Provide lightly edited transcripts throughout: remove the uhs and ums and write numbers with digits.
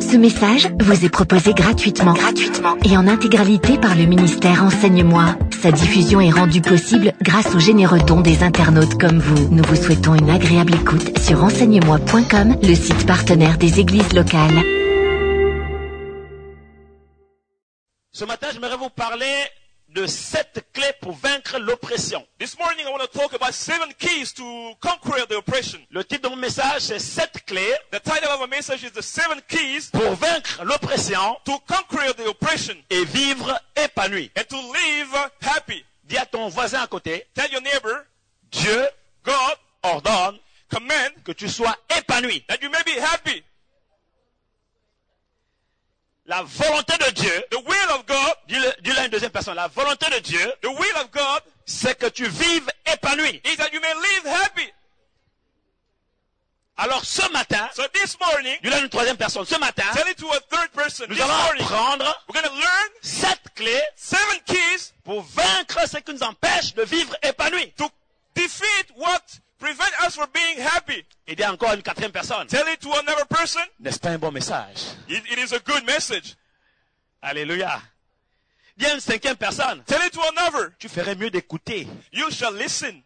Ce message vous est proposé gratuitement et en intégralité par le ministère Enseigne-moi. Sa diffusion est rendue possible grâce aux généreux dons des internautes comme vous. Nous vous souhaitons une agréable écoute sur enseigne-moi.com, le site partenaire des églises locales. Ce matin, j'aimerais vous parler de 7 clés pour vaincre l'oppression. This morning I want to talk about 7 keys to conquer the oppression. Le titre de mon message, c'est 7 clés The title of our message is the 7 keys pour vaincre l'oppression to conquer the oppression et vivre épanoui. and to live happy. Dis à ton voisin à côté, Tell your neighbor, Dieu God ordonne command que tu sois épanoui. that you may be happy. La volonté de Dieu, The will of God, dis-le à une deuxième personne, la volonté de Dieu, the will of God c'est que tu vives épanoui. is that you may live happy. Alors ce matin, So this morning, dis-le à une troisième personne, ce matin, tell it to a third person. nous This allons morning, apprendre we're going to learn 7 clés 7 keys pour vaincre ce qui nous empêche de vivre épanoui. to defeat what prevent us from being happy. Et dis encore à une quatrième personne, Tell it to another person. n'est-ce pas un bon message? It is a good message. Alléluia. Dis à une cinquième personne, Tell it to another. tu ferais mieux d'écouter, You shall listen.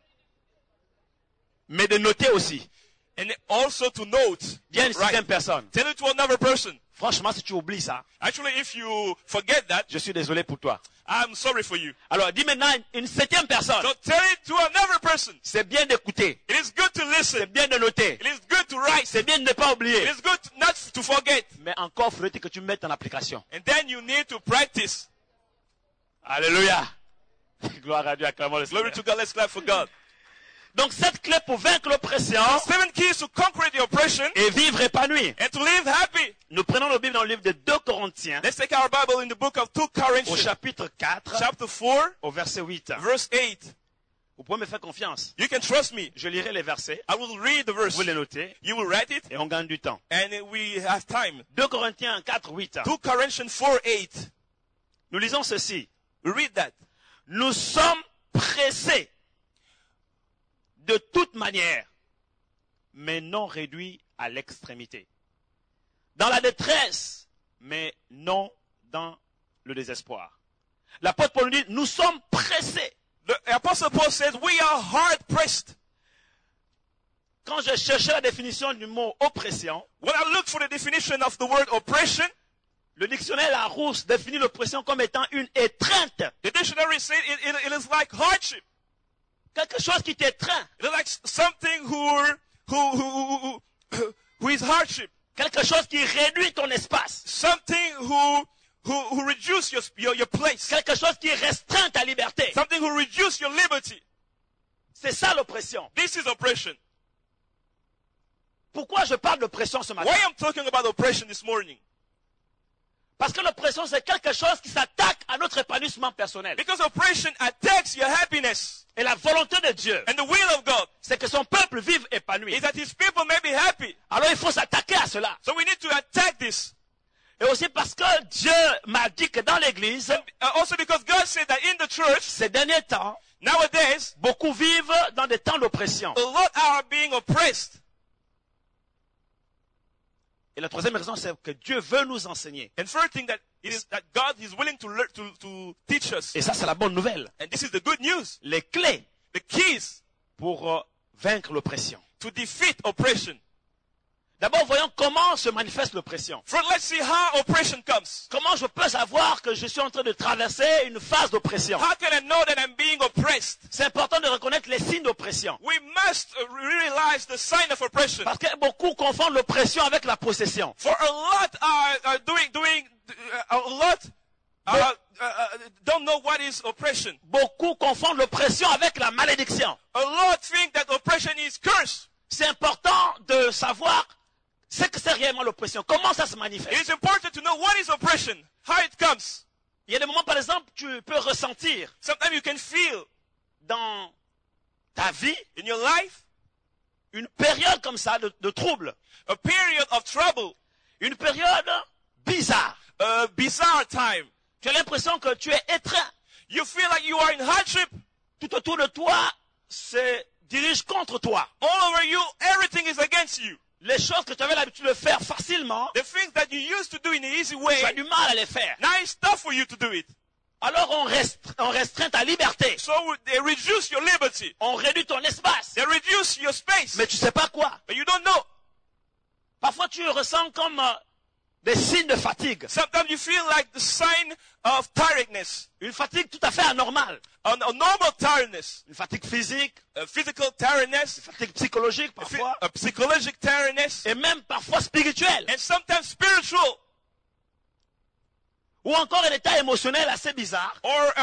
mais de noter aussi. And also to note. Dis à une Right. sixième personne, Tell it to another person. franchement, si tu oublies ça, Actually, if you forget that, je suis désolé pour toi. I'm sorry for you. Alors, dis maintenant à une septième personne, So tell it to another person. c'est bien d'écouter, It is good to c'est listen. bien de noter, It is good to write. c'est bien de ne pas It oublier. is good not to forget. Mais encore faudrait-il que tu mettes en application. And then you need to practice. Alléluia. Gloire à Dieu, acclamons le Glory Seigneur. to God. Let's clap for God. Donc, 7 clés pour vaincre l'oppression 7 keys to conquer the oppression et vivre épanoui. and to live happy. Nous prenons nos Bibles dans le livre de 2 Corinthiens, Let's take our Bible in the book of 2 au Corinthians, chapitre 4, chapter 4, au verset 8. verse 8. Vous pouvez me faire confiance. You can trust me. Je lirai les versets, I will read the verse. vous les notez, You will write it, et on gagne du temps. and we have time. 2 Corinthiens 4, 8. 2 Corinthians 4, 8. Nous lisons ceci. We read that. Nous sommes pressés de toute manière, mais non réduits à l'extrémité. Dans la détresse, mais non dans le désespoir. L'apôtre Paul nous dit, nous sommes pressés. The Apostle Paul says, we are hard pressed. Quand je cherchais la définition du mot oppression, When I look for the definition of the word oppression, le dictionnaire Larousse définit l'oppression comme étant une étreinte. the dictionary says it is like hardship. Quelque chose qui t'étreint. It is like something who is hardship. Quelque chose qui réduit ton espace. Something who reduce your place. Quelque chose qui restreint ta liberté. Something who reduce your liberty. C'est ça l'oppression. This is oppression. Pourquoi je parle d'oppression ce matin? Why I'm talking about oppression this morning? Parce que l'oppression, c'est quelque chose qui s'attaque à notre épanouissement personnel. Because oppression attacks your happiness. Et la volonté de Dieu, And the will of God c'est que son peuple vive épanoui. is that his people may be happy. Alors il faut s'attaquer à cela. So we need to attack this. Et aussi parce que Dieu m'a dit que dans l'église, Also because God said that in the church, ces derniers temps, nowadays, beaucoup vivent dans des temps d'oppression. a lot are being oppressed. Et la troisième raison, c'est que Dieu veut nous enseigner. And third thing that it is that God is willing to learn to teach us. Et ça, c'est la bonne nouvelle. And this is the good news. Les clés The keys pour vaincre l'oppression. to defeat oppression. D'abord, voyons comment se manifeste l'oppression. First, let's see how oppression comes. Comment je peux savoir que je suis en train de traverser une phase d'oppression? How can I know that I'm being oppressed? C'est important de reconnaître les signes d'oppression. We must realize the sign of oppression. Parce que beaucoup confondent l'oppression avec la possession. For a lot are don't know what is oppression. Beaucoup confondent l'oppression avec la malédiction. A lot think that oppression is curse. C'est important de savoir ce que c'est réellement l'oppression. Comment ça se It manifeste? is important to know what is oppression, how it comes. Il y a des moments, par exemple, tu peux ressentir Sometimes you can feel dans ta vie in your life une période comme ça de trouble. a period of trouble, Une période bizarre. a bizarre time. Tu as l'impression que tu es étreint. You feel like you are in hardship. Tout autour de toi se dirige contre toi. All over you, everything is against you. Les choses que tu avais l'habitude de faire facilement, the things that you used to do in an easy tu as way, du mal à les faire. now it's tough for you to do it. Alors on restreint ta liberté. So they reduce your liberty. On réduit ton espace. They reduce your space. Mais tu sais pas quoi. But you don't know. Parfois tu ressens comme des signes de fatigue. Sometimes you feel like the sign of tiredness. Une fatigue tout à fait anormale. A normal tiredness. Une fatigue physique, A physical tiredness. une fatigue psychologique A parfois. psychological tiredness. Et même parfois spirituelle. And sometimes spiritual. Ou encore un état émotionnel assez bizarre. Or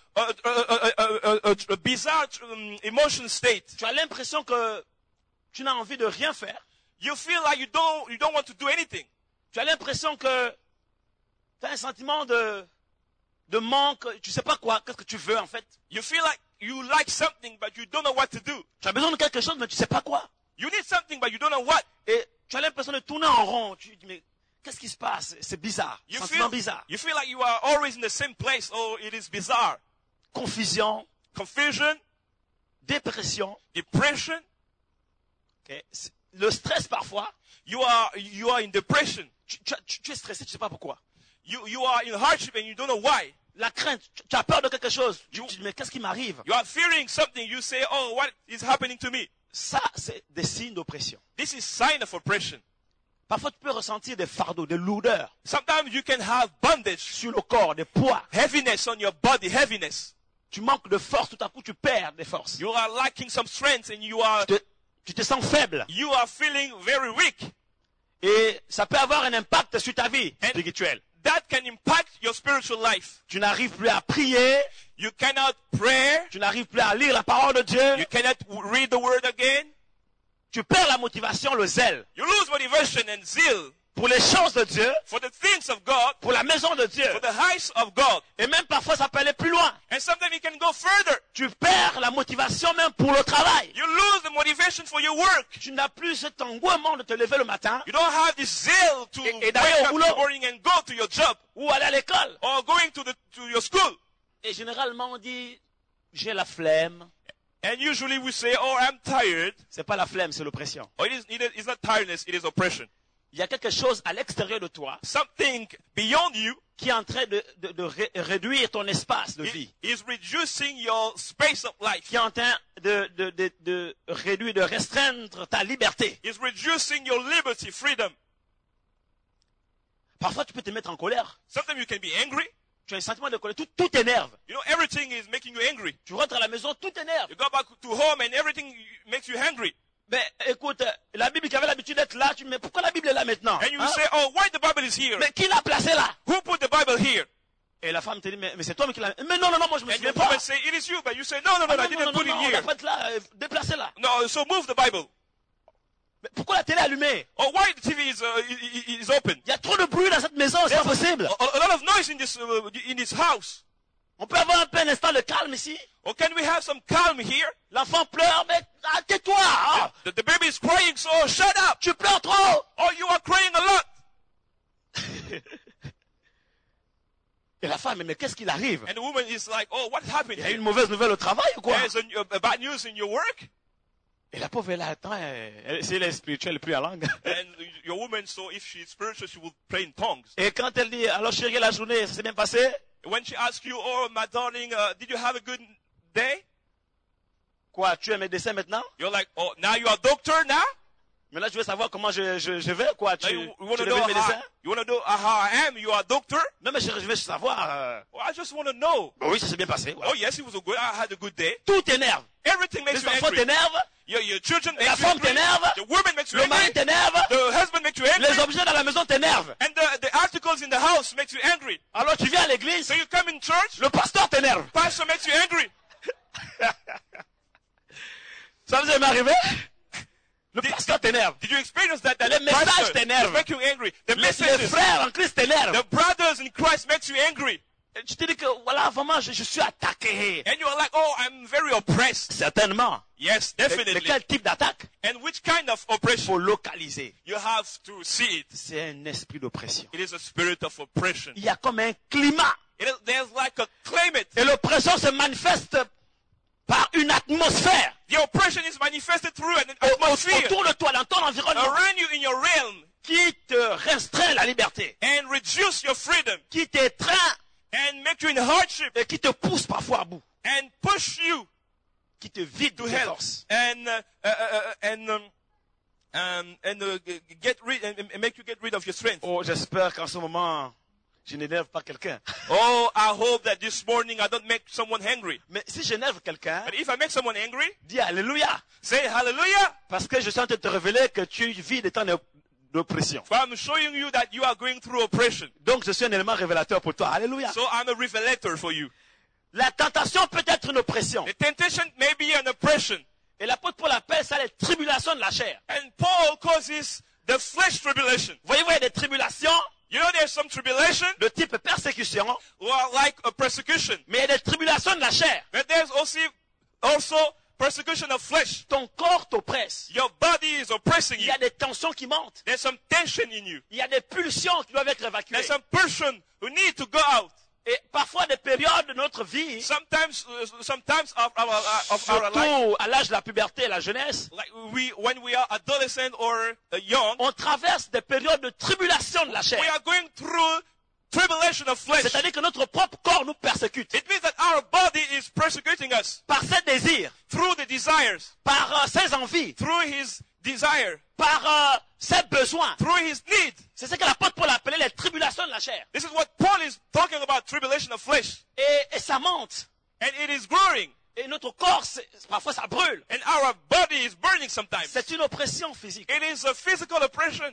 a bizarre emotion state. Tu as l'impression que tu n'as envie de rien faire. You feel like you don't want to do anything. Tu as l'impression que tu as un sentiment de manque. Tu sais pas quoi. Qu'est-ce que tu veux en fait? You feel like you like something but you don't know what to do. Tu as besoin de quelque chose mais tu sais pas quoi. You need something but you don't know what. Et tu as l'impression de tourner en rond. Tu dis mais qu'est-ce qui se passe? C'est bizarre. You Sentiment bizarre. feel like you are always in the same place. Oh, it is bizarre. Confusion, Confusion, dépression. depression. Okay. Le stress parfois. You are in depression. Tu es stressé, tu sais pas pourquoi. You are in hardship and you don't know why. La crainte, tu as peur de quelque chose. Tu te dis mais qu'est-ce qui m'arrive? You are fearing something. You say, oh, what is happening to me? Ça, c'est des signes d'oppression. This is sign of oppression. Parfois, tu peux ressentir des fardeaux, des lourdeurs Sometimes you can have bondage, sur le corps, des poids. heaviness on your body, heaviness. Tu manques de force, tout à coup, tu perds des forces. You are lacking some strength and Tu te sens faible. you are feeling very weak. Et ça peut avoir un impact sur ta vie And spirituelle. that can impact your spiritual life. Tu n'arrives plus à prier. You cannot pray. Tu n'arrives plus à lire la parole de Dieu. You cannot read the word again. Tu perds la motivation, le zèle You lose motivation and zeal pour les choses de Dieu, for the things of God, pour la maison de Dieu. for the house of God. Et même parfois, ça peut aller plus loin. And sometimes you can go further. Tu perds la motivation même pour le travail. You lose the motivation for your work. Tu n'as plus cet engouement de te lever le matin You don't have this zeal to Et d'aller wake au up in boulot. the morning and go to your job ou aller à l'école. or going to your school. Et généralement, on dit, j'ai la flemme. And usually we say, oh, I'm tired. C'est pas la flemme, c'est l'oppression. Or it's not tiredness, it is oppression. Il y a quelque chose à l'extérieur de toi Something beyond you qui est en train de réduire ton espace de vie. is reducing your space of life. Qui est en train de réduire, de restreindre ta liberté. It's reducing your liberty, freedom. Parfois, tu peux te mettre en colère. Sometimes you can be angry. Tu as un sentiment de colère. Tout t'énerve. You know, everything is making you angry. Tu rentres à la maison, tout t'énerve. You go back to home and everything makes you angry. Mais écoute, la Bible qui avait l'habitude d'être là, tu me dis, mais pourquoi la Bible est là maintenant? And you Hein? say, oh, why the Bible is here? Mais qui l'a placée là? Who put the Bible here? Et la femme te dit, mais c'est toi qui l'a... Mais non, moi je me And souviens your pas. woman say, it is you. But you say, no, Ah, I didn't put it on here. va pas être là, déplacez-la. No, so move the Bible. Mais pourquoi la télé est allumée? Or why the TV is open? Il y a trop de bruit dans cette maison, c'est pas possible. A lot of noise in this house. On peut avoir un peu un instant de calme ici. Or can we have some calm here? L'enfant pleure, mais tais-toi. Ah, The baby is crying, so shut up. tu pleures trop. Oh, you are crying a lot. Et la femme, mais qu'est-ce qu'il arrive? And the woman is like, oh, what happened Il y a here? une mauvaise nouvelle au travail ou quoi? There's a bad news in your work? Et la pauvre, elle attend, si elle est spirituelle, elle est plus à langue. And your woman, so if she's spiritual, she will pray in tongues. Et quand elle dit, alors chérie, la journée, ça s'est bien passé? When she asks you, oh, my darling, did you have a good day? Quoi, tu es un médecin maintenant? You're like, oh, now you are a doctor now? Mais là, je veux savoir comment je vais, quoi. Now Tu you want to es know devenu médecin? how I am? You are a doctor? Non, mais je veux savoir. Well, I just want to know. Oui, ça s'est bien passé. Ouais. Oh, yes, I had a good day. Tout t'énerve. Everything makes Les you enfants angry. t'énervent. Your children La make you femme angry. t'énerve. The woman makes you Le mari angry. t'énerve. The husband makes you angry. Les objets dans la maison t'énervent. And the articles in the house makes you angry. Alors tu viens à l'église, So you come in church, le pasteur t'énerve. pastor makes you angry. Ça vous est arrivé? Le pasteur t'énerve. Did you experience that? That Les messages pastor t'énervent. make you angry. The Les messages, frères en Christ t'énervent. the brothers in Christ makes you angry. Et tu te dis que, voilà, vraiment, je suis attaqué. And you are like, oh, I'm very oppressed. Certainement. Yes, Mais definitely. quel type d'attaque? And which kind of Il oppression? faut localiser. You have to see it. C'est un esprit d'oppression. It is a spirit of oppression. Il y a comme un climat. There's like a climate. Et l'oppression se manifeste par une atmosphère. The oppression is manifested through an atmosphere Autour de toi, dans ton environnement, around you in your realm qui te restreint la liberté, and reduce your freedom qui t'étreint and make you in hardship et qui te pousse parfois à bout, and push you qui te vide to de tes hell forces. and get rid and make you get rid of your strength. Oh, j'espère qu'en ce moment, je n'énerve pas quelqu'un. Oh, I hope that this morning I don't make someone angry. Mais si j'énerve quelqu'un, But if I make someone angry, dis Alléluia. say hallelujah. Parce que je suis en train de te révéler que tu vis des temps d'oppression. For I'm showing you that you are going through oppression. Donc je suis un élément révélateur pour toi. Alléluia. So I'm a revelator for you. La tentation peut être une oppression. The temptation may be an oppression. Et l'apôtre Paul appelle ça les tribulations de la chair. And Paul causes the flesh tribulation. Voyez-vous, il y a des tribulations You know there's some tribulation de type persécution, who are like a persecution. mais il y a des tribulations de la chair. But there's also persecution of flesh. Ton corps t'oppresse. Your body is oppressing Il y you. a des tensions qui montent. There's some tension in you. Il y a des pulsions qui doivent être évacuées. There's some person who need to go out. Et parfois, des périodes de notre vie, Sometimes of our life, surtout à l'âge de la puberté et la jeunesse, like when we are adolescent or young, on traverse des périodes de tribulation de la chair. we are going through tribulation of flesh. C'est-à-dire que notre propre corps nous persécute It means that our body is persecuting us par ses désirs, through the desires, par ses envies, through his desire, par ses besoins. through his need. C'est ce que l'apôtre Paul appelait les tribulations de la chair. This is what Paul is talking about, tribulation of flesh. Et ça monte. And it is growing. Et notre corps, parfois ça brûle. And our body is burning sometimes. C'est une oppression physique. It is a physical oppression.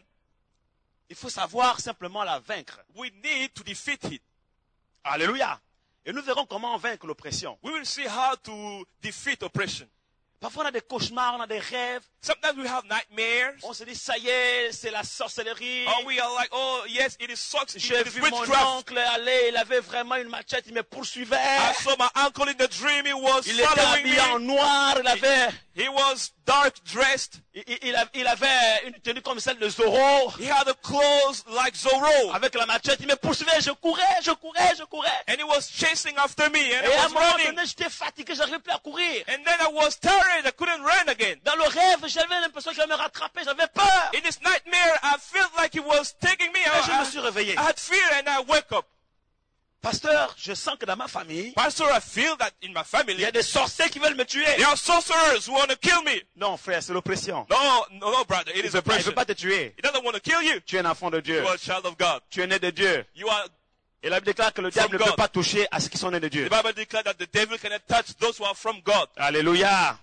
Il faut savoir simplement la vaincre. We need to defeat it. Alléluia. Et nous verrons comment vaincre l'oppression. We will see how to defeat oppression. Parfois on a des cauchemars, on a des rêves. Sometimes we have nightmares. On se dit, ça y est, c'est la sorcellerie. Or we are like, oh yes, it is sucks. It J'ai is vu mon witchcraft. oncle aller, il avait vraiment une machette, il me poursuivait. I saw my uncle in the dream. He was Il était following habillé en me. noir, He was dark dressed. il avait une tenue comme celle de Zorro. He had the clothes like Zorro. Avec la machette, il me poursuivait, je courais. And he was chasing after me. And Et à I un was moment running. donné, j'étais fatigué, j'arrivais plus à courir. And then I was tired. I couldn't run again. Dans le rêve, j'avais l'impression qu'il allait me rattraper, j'avais peur. In this nightmare, I felt like he was taking me. Et je me suis réveillé. I had fear and I woke up. Pasteur, je sens que dans ma famille, Pastor, I feel that in my il family, y a des sorciers qui veulent me tuer. there are sorcerers who want to kill me. Non, frère, c'est l'oppression. No, brother. It Il is ne veut oppression. pas te tuer. He doesn't want to kill you. Tu es un enfant de Dieu. You are a child of God. Tu es né de Dieu. You are. Et la Bible déclare que le diable ne God. peut pas toucher à ceux qui sont nés de Dieu. The Bible declares that the devil cannot touch those who are from God. Alléluia.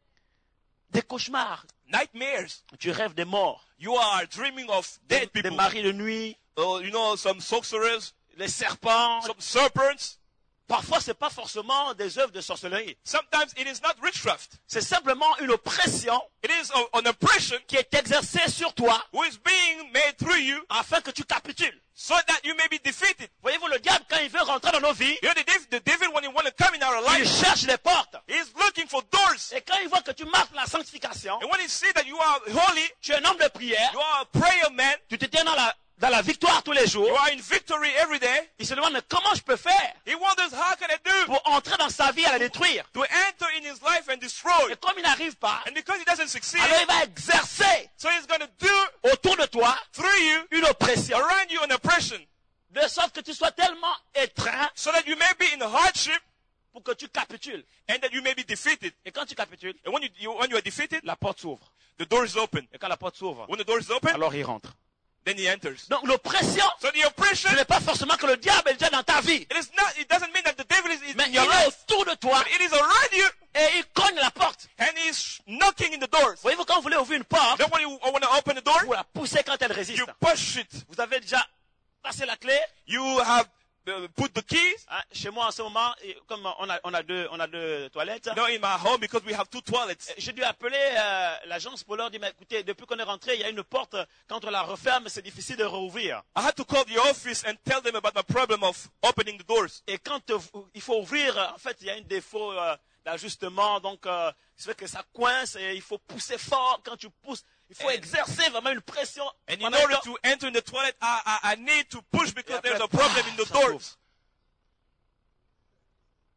Des cauchemars. Nightmares. Tu rêves des morts. You are dreaming of dead Des people. maris de nuit. Some sorcerers, Les serpents. some serpents. Parfois, c'est pas forcément des œuvres de sorcellerie. Sometimes it is not witchcraft. C'est simplement une oppression It is an oppression qui est exercée sur toi who is being made through you afin que tu capitules. so that you may be defeated. Voyez-vous, le diable, quand il veut rentrer dans nos vies, You know, the devil, when he want to come in our il life, cherche les portes. he's looking for doors. Et quand il voit que tu marches dans la sanctification, And when he sees that you are holy, tu es un homme de prière, you are a prayer man, tu te tiens dans la victoire tous les you jours, are in victory every day, il se demande mais comment je peux faire he wonders how can I do pour entrer dans sa vie et la détruire. to enter in his life and destroy. Et comme il n'arrive pas, And because he doesn't succeed, alors il va exercer so he's going to do autour de toi through you, une oppression, around you, an oppression, de sorte que tu sois tellement étreint so that you may be in hardship pour que tu capitules. and that you may be defeated. Et quand tu capitules, And when you are defeated, la porte s'ouvre. the door is open. Et quand la porte s'ouvre, When the door is open, alors il rentre. then he enters. Donc l'oppression, So the oppression, ce n'est pas forcément que le diable est déjà dans ta vie, it doesn't mean that the devil is mais in il your est life, autour de toi but it is around you et il cogne la porte. and he's knocking in the doors. Voyez-vous, quand vous voulez ouvrir une porte, Then when you want to open the door, vous la poussez quand elle résiste. you push it. Vous avez déjà passé la clé. You have put the keys. Hein, chez moi en ce moment, comme on a deux toilettes, No, in my home, because we have two toilets. j'ai dû appeler l'agence pour leur dire, mais écoutez, depuis qu'on est rentré, il y a une porte, quand on la referme, c'est difficile de rouvrir. I had to call the office and tell them about my problem of opening the doors. Et quand il faut ouvrir, en fait, il y a un défaut d'ajustement, donc ça fait que ça coince et il faut pousser fort. Quand tu pousses, il faut exercer vraiment une pression. And in Pendant order que- to enter in the toilet, I need to push because Et après, there's a problem in the ça doors. s'ouvre.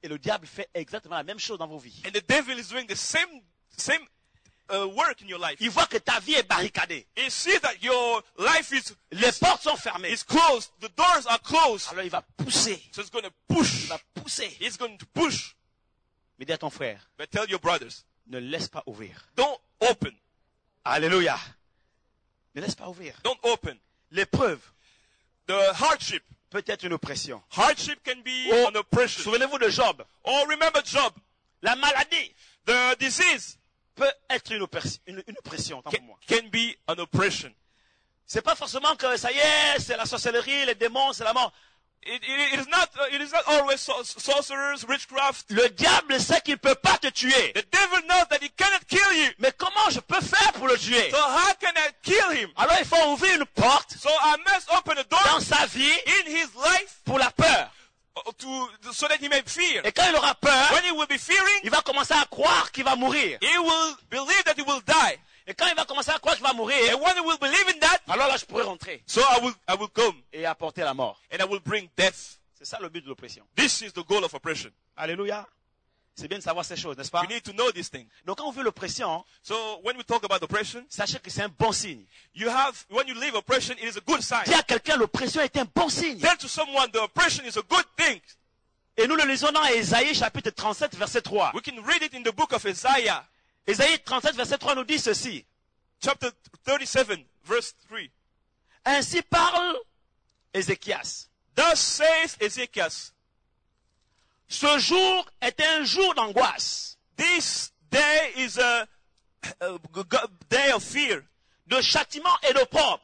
Et le diable fait exactement la même chose dans vos vies. And the devil is doing the same work in your life. Il voit que ta vie est barricadée. He sees that your life Les portes sont fermées. is closed. The doors are closed. Alors il va pousser. So it's going to push. Il va pousser. He's going to push. Mais dis à ton frère, But tell your brothers, ne laisse pas ouvrir. don't open. Alléluia. Ne laisse pas ouvrir. Don't open. L'épreuve The hardship. peut être une oppression. Hardship can be Oh, an oppression. souvenez-vous de Job. Or remember Job. La maladie The disease peut être une oppression. Tant pour moi. can be an oppression. C'est pas forcément que ça y est, c'est la sorcellerie, les démons, c'est la mort. It is not always sorcerers, witchcraft. Le diable sait qu'il ne peut pas te tuer. The devil knows that he cannot kill you. Mais comment je peux faire pour le tuer? So how can I kill him? Alors il faut ouvrir une porte So I must open a door dans sa vie in his life pour la peur. so that he may fear. Et quand il aura peur, When he will be fearing, il va commencer à croire qu'il va mourir. he will believe that he will die. Et quand il va commencer à croire qu'il va mourir, And when he will believe in that, alors là je pourrai rentrer so I will come et apporter la mort. and I will bring death. C'est ça le but de l'oppression. This is the goal of oppression. Alléluia. C'est bien de savoir ces choses, n'est-ce pas? You need to know these things. Donc quand on veut l'oppression, So when we talk about oppression, sachez que c'est un bon signe. when you leave oppression, it is a good sign. Dis à quelqu'un, l'oppression est un bon signe. Tell to someone the oppression is a good thing. Et nous le lisons dans Ésaïe chapitre 37 verset 3. We can read it in the book of Isaiah, Ésaïe 37 verset 3 nous dit ceci. chapter 37, verse 3. Ainsi parle Ézéchias. Thus says Ezekiel, Ce jour est un jour d'angoisse, this day is a day of fear, de châtiment et d'opprobre.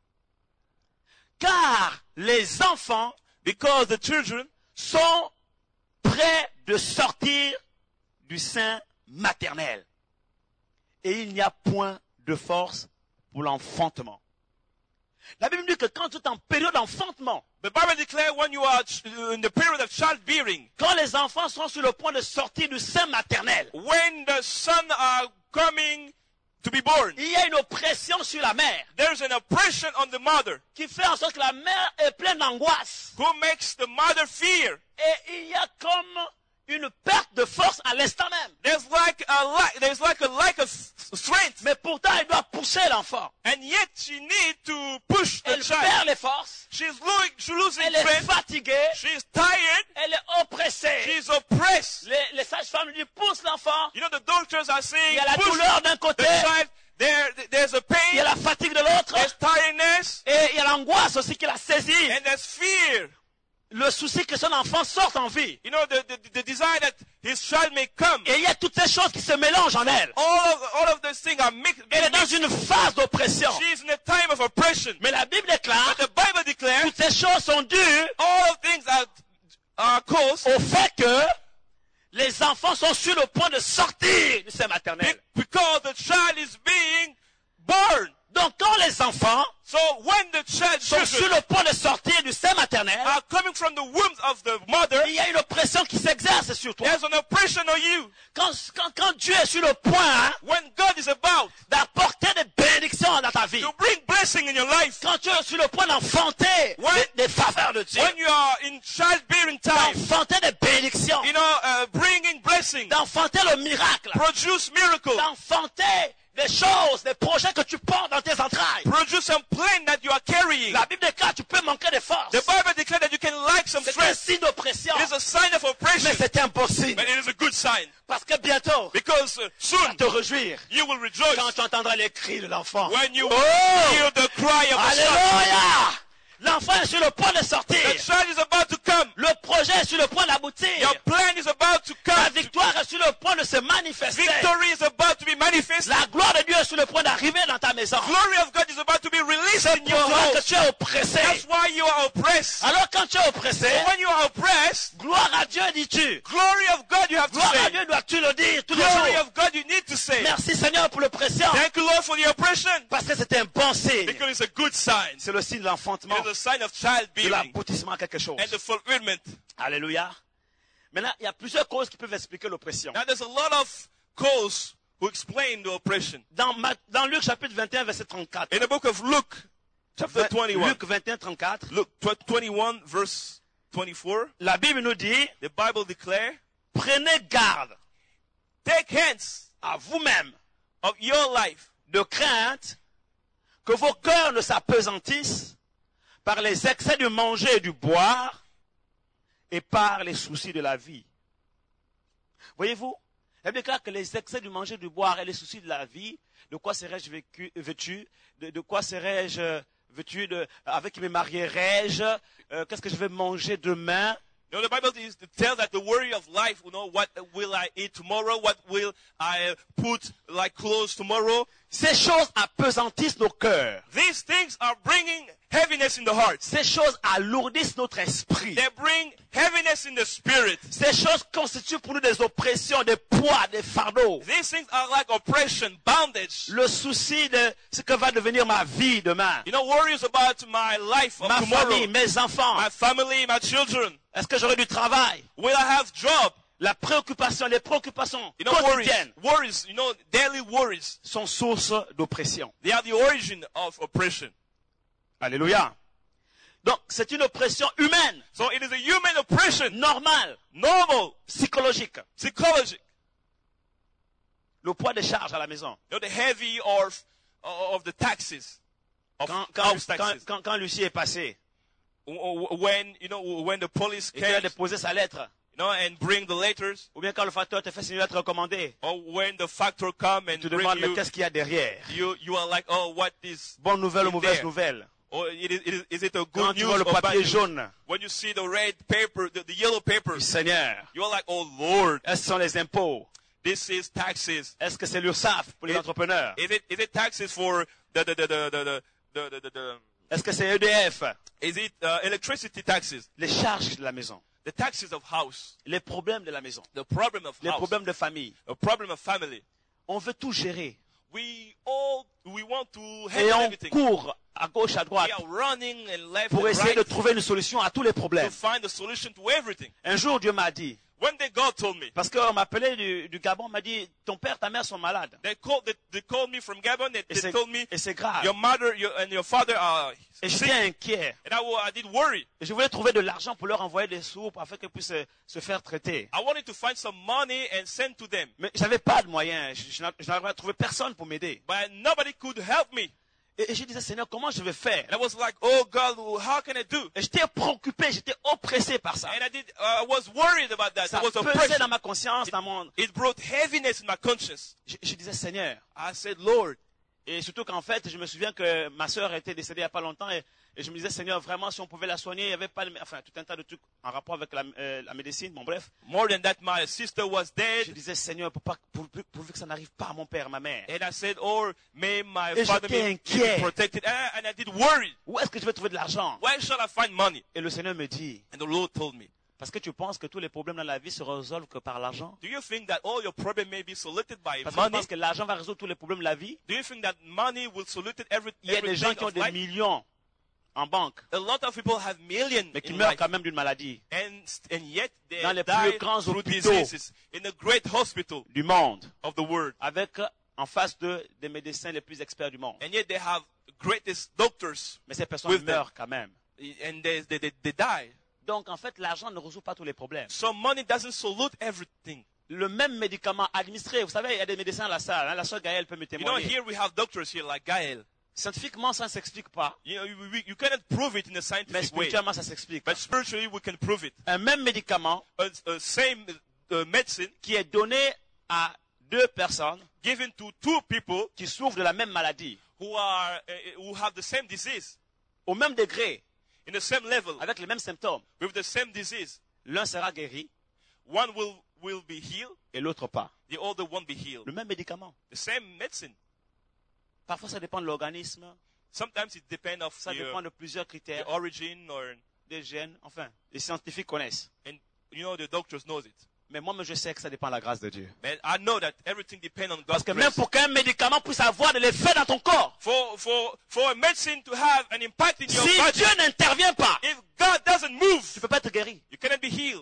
Car les enfants because the children sont prêts de sortir du sein maternel. Et il n'y a point de force pour l'enfantement. La Bible dit que quand tu es en période d'enfantement, the Bible declares when you are in the period of childbearing, quand les enfants sont sur le point de sortir du sein maternel, when the sons are coming to be born, il y a une oppression sur la mère there's an oppression on the mother qui fait en sorte que la mère est pleine d'angoisse. who makes the mother fear. Et il y a comme une perte de force à l'instant même. There's like a lack of strength, Mais pourtant, elle doit pousser l'enfant. and yet she needs to push the Elle child. perd les forces. She's losing Elle est strength. fatiguée. She's tired. Elle est oppressée. She's oppressed. Les sages-femmes lui disent, pousse l'enfant. You know, the doctors are Il saying, y a la push douleur d'un the côté. child. There's a Il y a pain. la fatigue de l'autre. There's tiredness. Et il y a l'angoisse aussi qui la saisit. And there's fear. Le souci que son enfant sorte en vie. You know, the desire that his child may come. Et il y a toutes ces choses qui se mélangent en elle. All of those things are mixed. Elle est dans une phase d'oppression. She's in a time of oppression. Mais la Bible déclare But the Bible declares toutes ces choses sont dues all of things are caused au fait que les enfants sont sur le point de sortir du sein maternel. because the child is being born. Donc quand les enfants So when the child sont sur le point de sortir du sein maternel, are coming from the womb of the mother, il y a une oppression qui s'exerce sur toi. there's an oppression on you. Quand Dieu est sur le point When God is about d'apporter des bénédictions dans ta vie, to bring blessing in your life, quand tu es sur le point d'enfanter des faveurs de Dieu, when you are in childbearing time, d'enfanter des bénédictions, bringing blessing, d'enfanter le miracle, produce miracle, d'enfanter des choses, des projets que tu portes dans tes entrailles. produce some plan that you are carrying. La Bible déclare que tu peux manquer de force. The Bible declares that you can lack some C'est un strength. signe d'oppression, It is a sign of oppression, mais c'est un bon signe. but it is a good sign Parce que bientôt, because tu vas soon te réjouir you will rejoice quand tu entendras les cris de l'enfant. when you Oh! hear the cry of the son. Alléluia! L'enfant est sur le point de sortir. The child is about to come. Le projet est sur le point d'aboutir. Your plan is about to La come. victoire est sur le point de se manifester. Victory is about to be manifest. La gloire de Dieu est sur le point d'arriver dans ta maison. Glory of God is about to be released C'est in pour your cela que house. tu es oppressé. That's why you are oppressed. Alors quand tu es oppressé, When you are oppressed, gloire à Dieu dis-tu. glory of God you have to Gloire à say. Dieu dois-tu le dire tous les Glory jours. of God you need to say. Merci Seigneur pour l'oppression. Thank you, Lord, for the oppression. Parce que c'est un bon signe. Because it's a good sign. C'est le signe de l'enfantement, It is a sign of de childbearing l'aboutissement à quelque chose. and the fulfillment. Alléluia. Maintenant, il y a plusieurs causes qui peuvent expliquer l'oppression. Now there's a lot of causes who explain the oppression. Dans Luc chapitre 21, verset 34. In the book of Luke, chapter 21, Luc 21, 34. Luke 21, verse 24, La Bible nous dit, the Bible declares, Prenez garde Take hands à vous-même of your life de crainte que vos cœurs ne s'apesantissent par les excès du manger et du boire et par les soucis de la vie. Voyez-vous, il est bien clair que les excès du manger et du boire et les soucis de la vie, de quoi serais-je vêtu, de quoi serais-je vêtu, avec qui me marierai-je, qu'est-ce que je vais manger demain? You know, the Bible tells that the worry of life, you know, what will I eat tomorrow? What will I put like clothes tomorrow? Ces choses appesantissent nos cœurs. These things are bringing heaviness in the heart. Ces choses alourdissent notre esprit. They bring heaviness in the spirit. Ces choses constituent pour nous des oppressions, des poids, des fardeaux. These things are like oppression, bondage. Le souci de ce que va devenir ma vie demain. You know, worries about my life of Ma tomorrow, famille, mes enfants. my family, my children. Est-ce que j'aurai du travail? Will I have job? La préoccupation, les préoccupations You know, worries, quotidiennes you know, daily worries. sont source d'oppression. They are the origin of oppression. Alléluia. Donc, c'est une oppression humaine, So it is a human oppression, normale, normal, psychologique. psychological. Le poids des charges à la maison. You know, the heavy of the taxes, of house taxes. Quand Lucie est passée, When, you know, when the police et qu'elle a came, déposé sa lettre, you know, and bring the letters, ou bien quand le facteur te fait signer une lettre recommandée, or when the factor come and tu bring demandes, mais you, qu'est-ce qu'il y a derrière? you are like, oh, what is, Bonne nouvelle ou in mauvaise there? nouvelle? Or is it a Quand good tu news vois le or bad papier news? jaune When you see the red paper, the yellow paper, du Seigneur, you are like, oh Lord, est-ce que ce sont les impôts? this is taxes. Est-ce que c'est l'URSSAF pour les entrepreneurs? Is it taxes for the Est-ce que c'est EDF? is it electricity taxes? Les charges de la maison, The taxes of house, les problèmes de la maison, the problem of les house, problèmes de famille. the problem of family. On veut tout gérer. We want to Et handle on everything. court à gauche, à droite, We are running and left pour and essayer de right trouver une solution à tous les to problèmes. find a solution to everything. Un jour, Dieu m'a dit, One day God told me, parce qu'on m'appelait du Gabon, on m'a dit, ton père, ta mère sont malades. they called me from Gabon, Et they told me, c'est grave. your mother and your father are Et sick. j'étais inquiet. And I did worry. Et je voulais trouver de l'argent pour leur envoyer des sous afin qu'ils puissent se faire traiter. I wanted to find some money and send to them. Mais j'avais pas de moyens. Je n'arrivais à trouver personne pour m'aider. But nobody could help me. Et je disais, Seigneur, comment je vais faire? And I was like, oh God, how can I do? Et j'étais préoccupé, j'étais oppressé par ça. And I was worried about that. Ça There was pesait oppression. dans ma conscience, dans mon... It brought heaviness in my conscience. Je disais, Seigneur. I said, Lord. Et surtout qu'en fait, je me souviens que ma sœur était décédée il n'y a pas longtemps et je me disais, Seigneur, vraiment, si on pouvait la soigner, il n'y avait pas, enfin, tout un tas de trucs en rapport avec la médecine, bon bref. More than that, my sister was Je dead. disais, Seigneur, pourvu que ça n'arrive pas à mon père, ma mère. And I said, oh, may my Et father j'étais be inquiet. protected. And I did worry. Où est-ce que je vais trouver de l'argent? Where shall I find money? Et le Seigneur me dit, And the Lord told me, parce que tu penses que tous les problèmes dans la vie se résolvent que par l'argent? do you think that all your problems may be soluted by Parce que tu money? penses que l'argent va résoudre tous les problèmes de la vie? Do you think that money will solve Il y a des gens everything qui ont of des life? millions en banque, A lot of people have millions mais qui in meurent life, quand même d'une maladie and yet they dans les plus die grands through hôpitaux diseases in a great hospital du monde, of the world. avec en face d'eux des médecins les plus experts du monde. And yet they have greatest doctors, Mais ces personnes with them. meurent quand même. and they die. Donc en fait, l'argent ne résout pas tous les problèmes. So money doesn't solve everything. Le même médicament administré, vous savez, il y a des médecins à la salle, hein, la sœur Gaëlle peut me You know, témoigner. here we have doctors here like Gael. Scientifiquement, ça ne s'explique pas, You know, you cannot prove it in a mais scientific way, spirituellement, ça s'explique. but spiritually we can prove it. Un même médicament A same medicine qui est donné à deux personnes given to two people qui souffrent de la même maladie, who have the same disease au même degré, in the same level avec les mêmes symptômes. with the same disease. L'un sera guéri One will be healed, et l'autre pas. the other won't be healed. Le même médicament. The same medicine. Parfois, ça dépend de l'organisme, Sometimes it depends of ça dépend de plusieurs the critères, origin, or des gènes, enfin, les scientifiques connaissent. and you know the doctors knows it. Mais moi, je sais que ça dépend de la grâce de Dieu. But I know that everything depends on Parce God's que même grace. pour qu'un médicament puisse avoir de l'effet dans ton corps, For a medicine to have an impact in your si body, Dieu n'intervient pas, if God doesn't move, tu ne peux pas être guéri. you cannot be healed.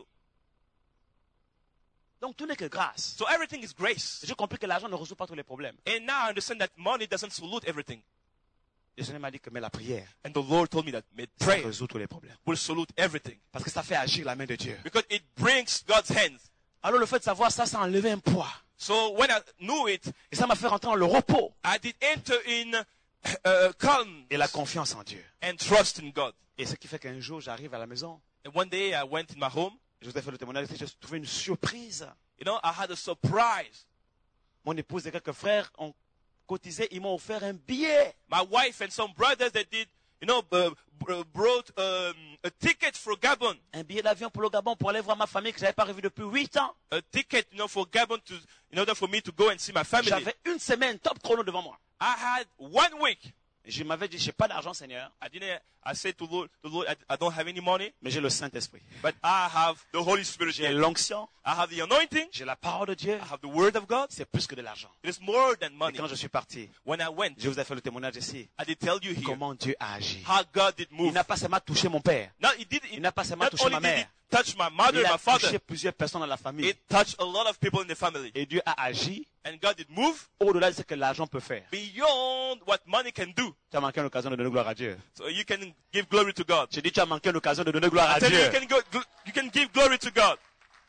Donc tout n'est que grâce. So everything is grace. J'ai compris que l'argent ne résout pas tous les problèmes. And now I understand that money doesn't solve everything. Le Seigneur m'a dit que mais la prière, And the Lord told me that ça prayer résout tous les problèmes. will solve everything. Parce que ça fait agir la main de Dieu. Because it brings God's hands. Alors le fait de savoir ça, ça a enlevé un poids. So when I knew it, Et ça m'a fait rentrer dans le repos I did enter in calm et la confiance en Dieu. and trust in God. Et ce qui fait qu'un jour, j'arrive à la maison. And one day I went in my home. Je vous ai fait le témoignage ici, j'ai trouvé une surprise. You know, I had a surprise. Mon épouse et quelques frères ont cotisé, ils m'ont offert un billet. My wife and some brothers that did, you know, brought a ticket for Gabon. Un billet d'avion pour le Gabon pour aller voir ma famille que j'avais pas revue depuis 8 ans. A ticket, you know, for Gabon in order for me to go and see my family. J'avais une semaine top chrono devant moi. I had 1 week. Je m'avais dit, j'ai pas d'argent, Seigneur, I said to the Lord, I don't have any money, mais j'ai le Saint-Esprit. but I have the Holy Spirit. J'ai l'onction, I have the anointing. j'ai la parole de Dieu. I have the word of God. C'est plus que de l'argent. It is more than Et money. quand je suis parti, When I went, je vous ai fait le témoignage ici. I did tell you here Comment Dieu a agi. how God did Il move. n'a pas seulement touché mon père. Now, Il n'a pas seulement not touché only ma did mère. it touch my Mais mother il and a my father, touché plusieurs personnes dans la famille. it touched a lot of people in the family. Et Dieu a agi And God did move au-delà de ce que l'argent peut faire. beyond what money can do. Tu as manqué une occasion de donner gloire à Dieu. So you can give glory to God. J'ai dit, tu as manqué une occasion de donner gloire à I tell you, Dieu. you can give glory to God.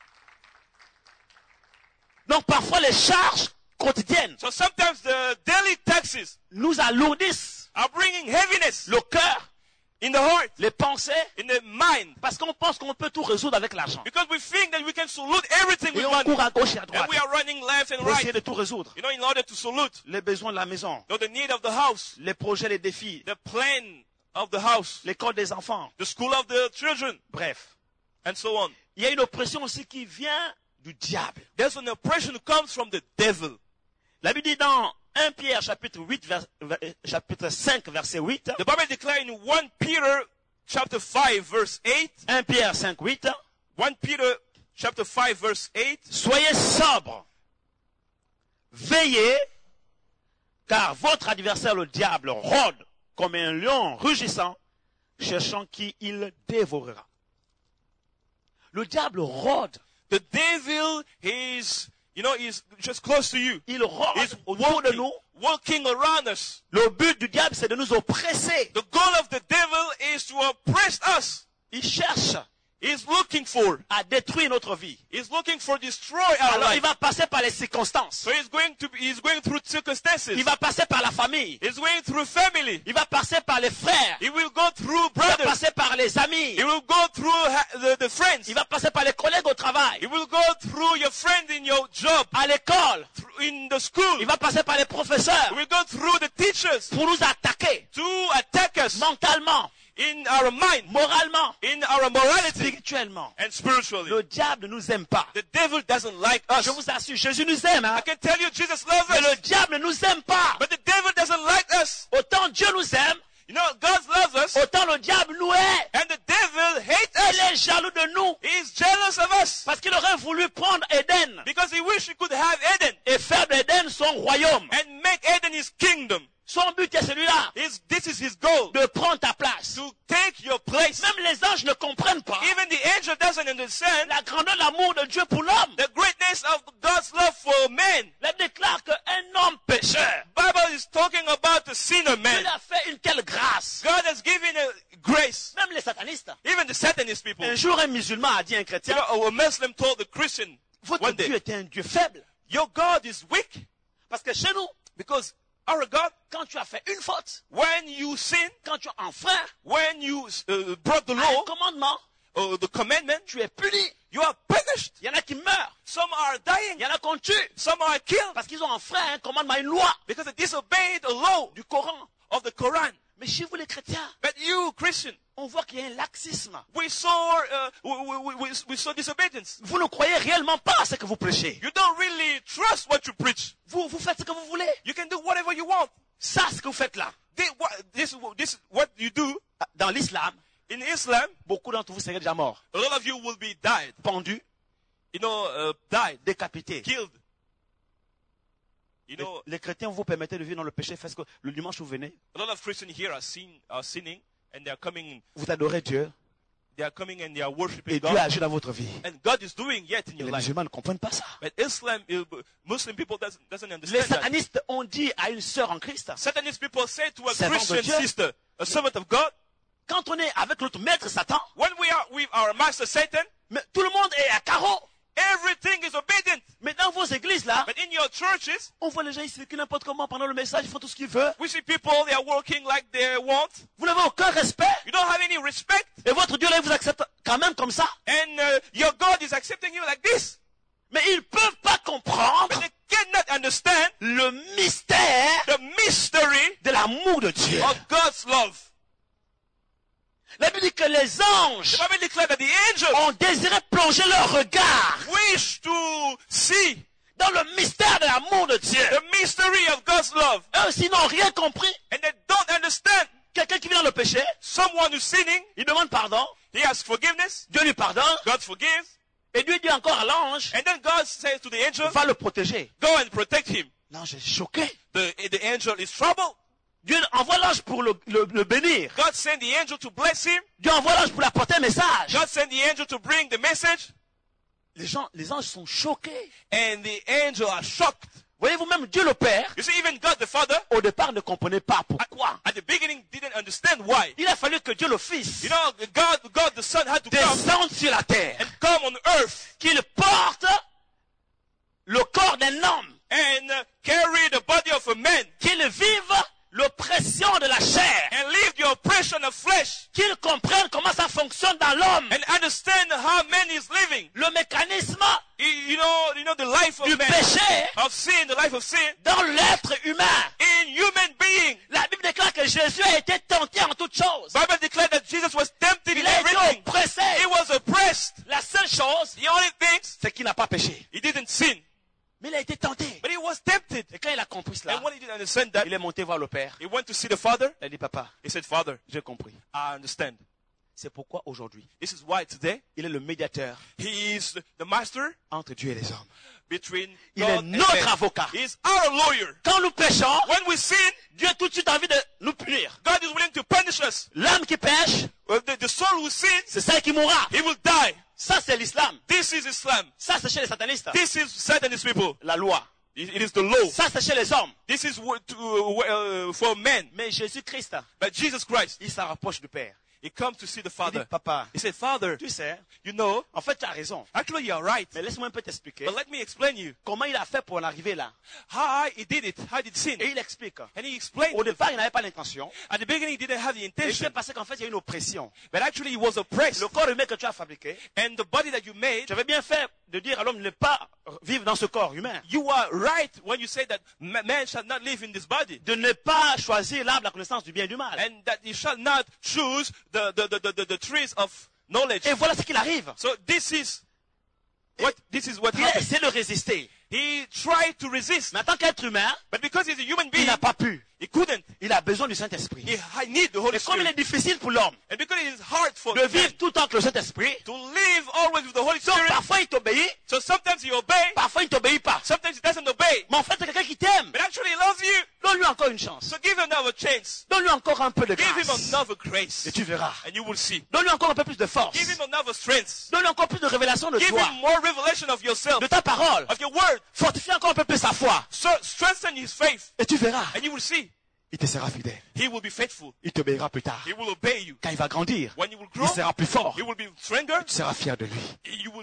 Donc parfois les charges quotidiennes So sometimes the daily taxes nous alourdissent are bringing heaviness le cœur, in the heart, les pensées, in the mind, parce qu'on pense qu'on peut tout résoudre avec l'argent. because we think that we can salute everything Et with on money. court à gauche et à And droite we are running left and pour essayer right, de tout résoudre. you know, in order to salute Les besoins de la maison, the need of the house, les projets, les défis, the plan of the house, l'école des enfants. the school of the children, Bref, and so on. il y a une oppression aussi qui vient du diable. There's an oppression that comes from the devil. La Bible dit dans 1 Pierre chapitre 5 verset 8, The Bible declares in 1 Peter chapter 5 verse 8, 1 Pierre 5, 8, 1 Peter chapter 5 verse 8, soyez sobres, veillez, car votre adversaire le diable rôde comme un lion rugissant, cherchant qui il dévorera. Le diable rôde. the devil is, you know, is just close to you. Il rôde He's autour de nous. walking around us. Le but du diable, c'est de nous oppresser. The goal of the devil is to oppress us. Il cherche He's looking for. à détruire notre vie. He's looking for destroy our Alors il life. va passer par les circonstances. So he's going through circumstances. Il va passer par la famille. He's going through family. Il va passer par les frères. He will go through Il va brothers. passer par les amis. He will go through the friends. Il va passer par les collègues au travail. He will go through your friend in your job, À l'école. in the school. Il va passer par les professeurs He will go through the teachers pour nous attaquer to attack us mentalement, in our mind, moralement, in our morality, spirituellement. and spiritually. Le diable ne nous aime pas. The devil doesn't like us. Je vous assure, Jésus nous aime. Hein? I can tell you Jesus loves Mais le us, diable ne nous aime pas. but the devil doesn't like us. Autant Dieu nous aime, You know, God loves us, autant le diable nous hait. and the devil hates Il us. est jaloux de nous. He's jealous of us Parce qu'il aurait voulu prendre Éden because he wish he could have Eden et faire d'Éden son royaume. and make Eden his kingdom. Son but est celui-là, This is his goal, de prendre ta place. to take your place. Même les anges ne comprennent pas Even the angel doesn't understand la grandeur de l'amour de Dieu pour l'homme. the greatness of God's love for man. Il déclare qu'un homme pécheur, Bible is talking about the sinner man. Dieu a fait une telle grâce. God has given a grace. Même les satanistes. Even the Satanist people. Un jour, un musulman a dit à un You chrétien, know, a Muslim told the Christian votre one Dieu day, était un Dieu faible. your God is weak Parce que chez nous, because our God, quand tu as fait une faute, when you sin, quand tu as enfreint when you broke the un law, commandement, the commandment, tu es puni. you are punished. Il y en a qui meurent. Some are dying. Il y en a qu'on tue. Some are killed Parce qu'ils ont enfreint un commandement, une loi because they disobeyed the law du Coran. of the Quran. Mais chez vous les chrétiens, But you, Christian, on voit qu'il y a un laxisme. we saw disobedience. Vous ne croyez réellement pas à ce que vous prêchez. You don't really trust what you preach. Vous faites ce que vous voulez. You can do whatever you want. Ça, ce que vous faites là. This is what you do Dans l'islam, in Islam. beaucoup d'entre vous seraient déjà morts. A lot of you will be died. Pendus, You know, died, décapités. killed. You know, Les chrétiens vous permettez de vivre dans le péché parce que le dimanche où vous venez, a lot of Christians here are sinning, and they are coming vous adorez Dieu and they are worshiping et Dieu God. agit dans votre vie. And God is doing yet in Et your les life. musulmans ne comprennent pas ça. But Muslim people doesn't Les understand that. satanistes ont dit à une sœur en Christ, Satanist people say to a Servant de Christian Dieu. sister, a servant of God, quand on est avec notre maître Satan, when we are with our master Satan, mais tout le monde est à carreau. Everything is obedient. Mais dans vos églises là, But in your churches, on voit les gens, ils circulent n'importe comment pendant le message, ils font tout ce qu'ils veulent. we see people, they are working like they want. Vous n'avez aucun respect. You don't have any respect. Et votre Dieu là, il vous accepte quand même comme ça. And your God is accepting you like this. Mais ils ne peuvent pas comprendre But they cannot understand le mystère the mystery de l'amour de Dieu. of God's love. La Bible dit que les anges The Bible declares that the angels ont désiré plonger leur regard wish to see dans le mystère de l'amour de Dieu. the mystery of God's love. Eux aussi n'ont rien compris. And they don't understand. Quelqu'un qui vit dans le péché, Someone who's sinning, il demande pardon, he asks forgiveness. Dieu lui pardonne, God forgives. et Dieu dit encore à l'ange, And then God says to the angel, va le protéger. go and protect him. L'ange est choqué. The angel is troubled. Dieu envoie l'ange pour le bénir. God sent the angel to bless him. Dieu envoie l'ange pour lui apporter un message. God sent the angel to bring the message. Les anges sont choqués. And the angel are shocked. Voyez-vous, même Dieu le Père, You see, even God the Father, au départ, ne comprenait pas pourquoi. at the beginning, didn't understand why. Il a fallu que Dieu le Fils You know, God the Son had to come descende sur la terre, and come on earth qu'il porte le corps d'un homme, and carry the body of a man qu'il vive l'oppression de la chair, and leave the oppression of flesh qu'il comprenne comment ça fonctionne dans l'homme, and understand how man is living. le mécanisme You know the life du of man, péché of sin, the life of sin dans l'être humain. in human being. La Bible déclare que Jésus a été tenté en toutes choses. Bible declared that Jesus was tempted in Il a été everything. oppressé. He was oppressed. La seule chose, The only thing, c'est qu'il n'a pas péché. he didn't sin, Mais il a été tenté. but he was tempted. Et quand il a compris cela, And when he didn't understand that, il est monté voir le Père. he went to see the Father. Il a dit, papa, He said, Father, j'ai compris. I understand. C'est pourquoi aujourd'hui, This is why today il est le médiateur he is the master entre Dieu et les hommes. between Il est God and notre man. avocat. He is our lawyer. Quand nous péchons, When we sin, Dieu tout de suite a envie de nous punir. God is willing to punish us. L'âme qui pêche, The soul who sins, c'est celle qui mourra. he will die. Ça, c'est l'islam. This is Islam. Ça, c'est chez les satanistes. This is Satanist people. La loi. It is the law. Ça, c'est chez les hommes. This is for men. Mais Jésus-Christ, But Jesus Christ, il s'en rapproche du Père. he comes to see the Il dit, Father. papa, He said, Father, tu sais, you know, en fait, tu as raison. actually you are right. Mais laisse-moi un peu t'expliquer But let me explain you comment il a fait pour en arriver là. how he did it, how he did sin. Et il explique. And he explained. Au départ, il n'avait pas l'intention. At the beginning, he didn't have the Et intention. c'est parce qu'en fait, il y a une oppression. But actually, he was oppressed. Le corps humain que tu as fabriqué, And the body that you made, tu avais bien fait de dire à l'homme de ne pas vivre dans ce corps humain. you are right when you say that man shall not live in this body. De ne pas choisir l'arbre de la connaissance du bien et du mal. And that he shall not choose the trees of knowledge. Et voilà ce qu'il arrive. So this is what Il a happened. essayé de résister. He tried to resist. Mais en tant qu'être humain, But because he's a human il being, n'a pas pu. he couldn't. Il a besoin du Saint-Esprit. He need the Holy Et comme il Spirit. est difficile pour l'homme And because it is hard for de man vivre tout le temps avec le Saint-Esprit, to live always with the Holy donc Spirit, parfois il t'obéit, so sometimes he obey, parfois il ne t'obéit pas. sometimes he doesn't obey. Mais en fait, c'est quelqu'un qui t'aime. But actually he loves you. Donne-lui encore une chance. So give him another chance. Donne-lui encore un peu de Give him grâce. another grace. Et tu verras. And you will see. Donne-lui encore un peu plus de force. Give him another strength. Donne-lui encore plus de révélation de Give toi, him more revelation of yourself, de ta parole. of your word. Fortifie encore un peu plus sa foi. So strengthen his faith. Et tu verras. And you will see. Il te sera fidèle. He will be faithful. Il t'obéira plus tard. He will obey you. Quand il va grandir, When you will il grow, sera plus fort. he will be stronger. Tu seras fier de lui. You will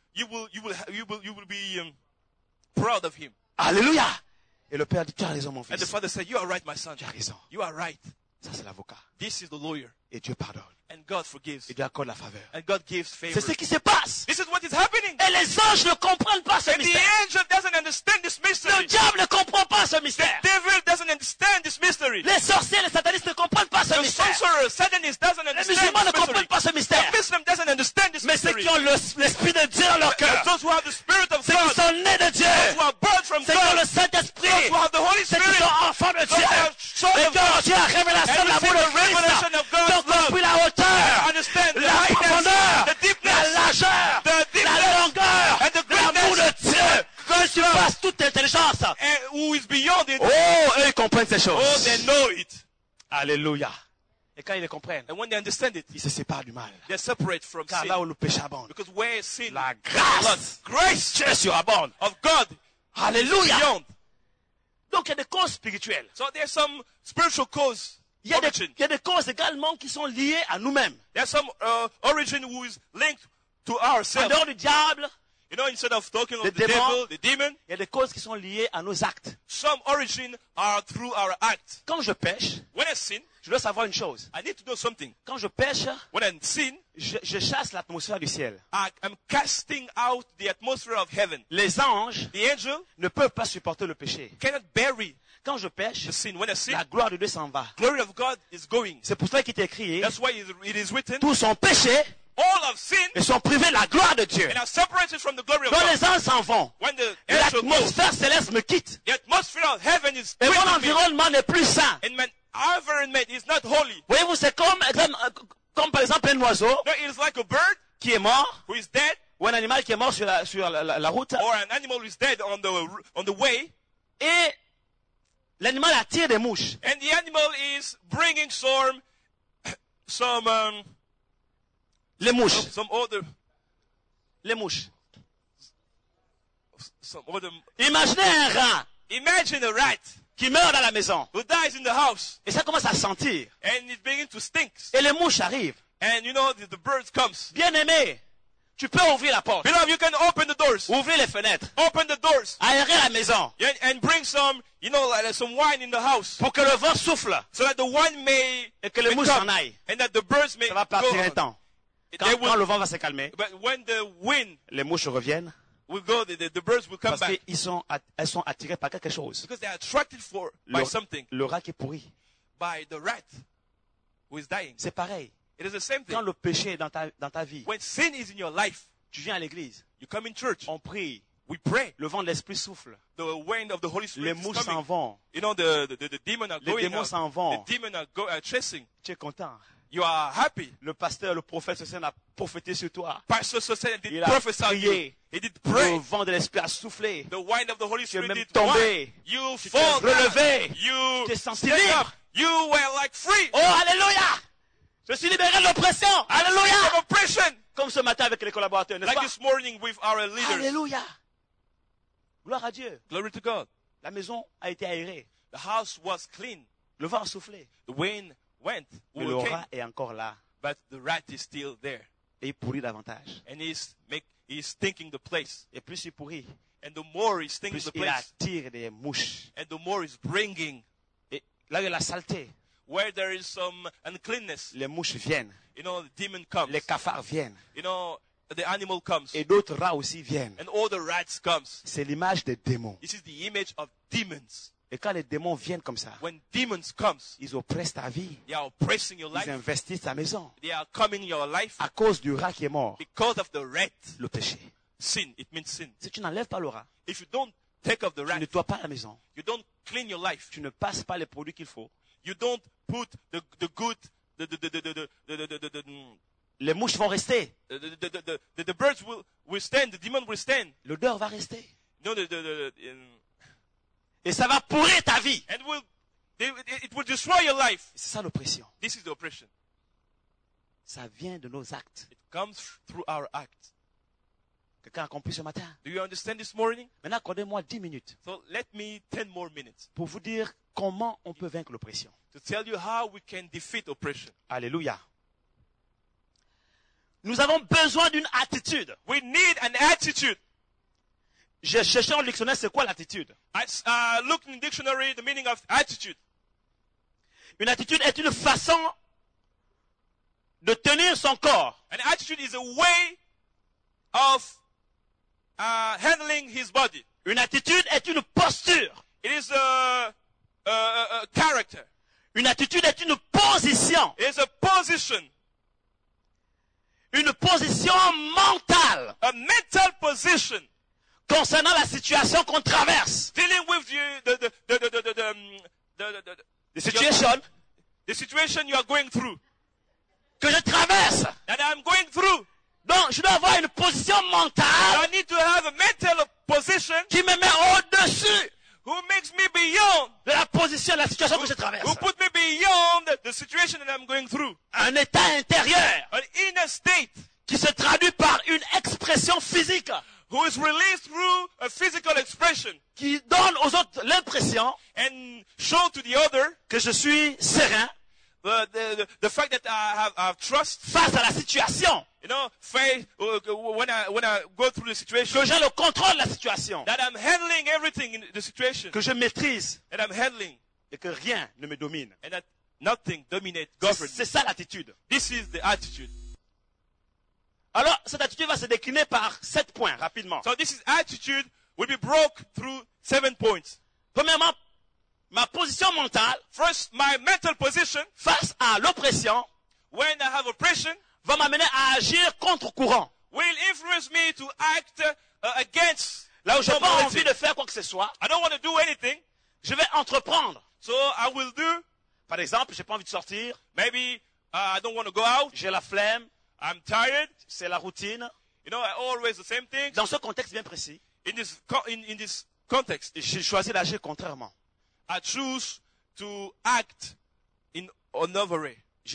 be proud of him. Alléluia. Et le Père dit, tu as raison mon And the fils. father said, you are right, my son. Tu as raison. You are right. Ça c'est l'avocat. This is the lawyer. Et Dieu pardonne. And God forgives. Et Dieu accorde la faveur. And God gives C'est favor. ce qui se passe. This is what is happening. Et les anges ne comprennent pas ce And the mystère. angel doesn't understand this Le mystery. diable ne comprend pas ce mystère. Devil doesn't understand this mystery. Les sorciers, les satanistes ne comprennent pas ce The mystère. sorcerer, Satanist doesn't Les understand musulmans ne this comprennent mystery. pas ce mystère. The Muslim doesn't understand this Mais ceux mystery. qui ont l'esprit de Dieu dans leur cœur, Those who have the Spirit of ceux qui God, sont nés de Dieu, those who are born from ceux qui ont God, le Saint-Esprit, those who have the Holy ceux qui Spirit, sont enfants de those who Dieu, are children et of qui ont God, reçu la révélation and de l'amour receive de the revelation Christ, of God's qui ont compris love, la hauteur, understand the la height, profondeur, the la deepness, largeur, the la deepness, longueur and the de l'amour greatness, de Dieu, que surpasse toute intelligence. and who is beyond it. Oh, eux, ils comprennent ces Oh, choses. they know it. Alléluia. Et quand ils les comprennent, And when they understand it, ils se séparent du mal. they separate from Car sin. là où le péché abonde, Because where sin, la grâce grace Dieu surabonde. of God Alléluia. beyond. Donc il y a des causes spirituelles. So there's some spiritual cause, Il y a origin. des causes également qui sont liées à nous-mêmes. There's some origin who is linked to En ourselves. dehors du diable, You know, instead of talking of The the devil- devil, the demon, il y a des causes qui sont liées à nos actes. some origin are through our act. Quand je pêche, When I sin, je dois savoir une chose. I need to know something. Quand je pêche, When I sin, je chasse l'atmosphère du ciel. I'm casting out the atmosphere of heaven. Les anges The angel ne peuvent pas supporter le péché. cannot bury Quand je pêche, the sin. When I sin, la gloire de Dieu s'en va. glory of God is going. C'est pour cela qu'il est écrit, That's why it is written, tous ont péché all have sinned et sont privés de la gloire de Dieu. and are separated from the glory of Quand God. les anges s'en vont, When the angel goes, l'atmosphère céleste me quitte. the atmosphere of heaven is Et mon quitting me. environnement n'est plus sain. And my environment is not holy. Voyez-vous, c'est comme par exemple un oiseau No, it is like a bird qui est mort, who is dead, ou un animal qui est mort sur la route, or an animal who is dead on the way, et l'animal attire des mouches. and the animal is bringing some Les mouches. Les mouches. some other. Imaginez un rat Imagine a rat qui meurt dans la maison. who dies in the house, Et ça commence à sentir. and it begins to stink. Et les mouches arrivent. And you know the birds comes. Bien aimé, tu peux ouvrir la porte, Beloved, you can open the doors. ouvrir les fenêtres, Open the doors aérer la maison and bring some, like some wine in the house, pour que le vent souffle so that the wine may et que les mouches come, s'en aillent. and that the birds may Ça va go partir un on. temps. They Quand will, le vent va se calmer, but when the wind les mouches reviennent will go, the birds will come parce back qu'elles sont attirées par quelque chose. because they are attracted by something, Le rat qui est pourri. by the rat who is dying. C'est pareil. It is the same thing. Quand le péché est dans ta vie, When sin is in your life, tu viens à l'église, you come in church, on prie, we pray, le vent de l'esprit souffle, the wind of the Holy les Spirit is mouches s'en coming. vont, You know, the demon are les going démons out. s'en vont. The demon are chasing. Tu es content. You are happy. Le pasteur, le prophète, ce a prophété sur toi. Pastor Sosen did Il a prophesy on you. prié. He did Le pray. vent de l'esprit a soufflé. The wind of the Holy Tu es Spirit même did tombé. wine. You Tu fall t'es relevé. down. You Tu t'es senti stand libre. up. You were like free. Oh, alléluia! Je suis libéré de l'oppression. From Alléluia! oppression. Comme ce matin avec les collaborateurs, n'est-ce Like pas? this morning with our leaders. Alléluia! Gloire à Dieu. Glory to God. La maison a été aérée. The house was clean. Le vent a soufflé. The wind went. Mais le Okay. rat est encore là. But the rat is still there. Et il pourrit davantage. And he's stinking the place. Et plus il pourrit, And the more he's stinking plus the il place, attire des mouches. and the more he's bringing, Et là, il y a la saleté. where there is some uncleanness, Les mouches viennent. you know, the demon comes. Les cafards viennent. You know, the animal comes. Et d'autres rats aussi viennent. And all the rats comes. C'est l'image des démons. This is the image of demons. Et quand les démons viennent comme ça, When demons comes, ils oppressent ta vie. they are oppressing your Ils life. investissent ta maison. They are coming in your life À cause du rat qui est mort. because of the rat. Le péché. Sin, it means sin. Si tu n'enlèves pas le rat, If you don't take off the tu ne rat, nettoies pas la maison, you don't clean your life. tu ne passes pas les produits qu'il faut, You don't put the good, les mouches vont rester. the birds will stand, the demon will stand. L'odeur va rester. You know, Et ça va pourrir ta vie. and it will destroy your life. C'est ça l'oppression. This is the oppression. Ça vient de nos actes. It comes through our act. Quelqu'un a compris ce matin? Do you understand this morning? Maintenant, accordez-moi 10 minutes So let me 10 more minutes pour vous dire comment on peut vaincre l'oppression. to tell you how we can defeat oppression. Alléluia. Nous avons besoin d'une attitude. We need an attitude. J'ai cherché dans le dictionnaire, c'est quoi l'attitude? I looked in the dictionary the meaning of attitude. Une attitude est une façon de tenir son corps, An attitude is a way of handling his body. une attitude est une posture, It is a character. une attitude est une position, It is a position, une position mentale a mental position concernant la situation qu'on traverse. dealing with The situation the situation you are going through. que je traverse. That I'm going through. Donc, je dois avoir une position mentale I need to have a mental position qui me met au-dessus who makes me beyond, de la position, de la situation que je traverse. who put me beyond the situation that I'm going through. Un état intérieur An inner state qui se traduit par une expression physique who is released through a physical expression qui donne aux autres l'impression and show to the other que je suis serein, the fact that I have trust, face à la situation, faith when I go through the situation, que j'ai le contrôle de la situation, that I'm handling everything in the situation, que je maîtrise that I'm handling, et que rien ne me domine. and that nothing dominates, governs. C'est ça l'attitude. This is the attitude. Alors, cette attitude va se décliner par 7 points, rapidement. So this is attitude will be broke through 7 points. Premièrement, ma position mentale First, my mental position face à l'oppression when I have oppression va m'amener à agir contre courant. will influence me to act against. Là où je n'ai pas normality. envie de faire quoi que ce soit, I don't want to do anything, je vais entreprendre. so I will do. Par exemple, j'ai pas envie de sortir, Maybe I don't want to go out. j'ai la flemme, I'm tired. c'est la routine. Always the same thing. Dans ce contexte bien précis, In this context, j'ai choisi d'agir contrairement. I choose to act in another way. Je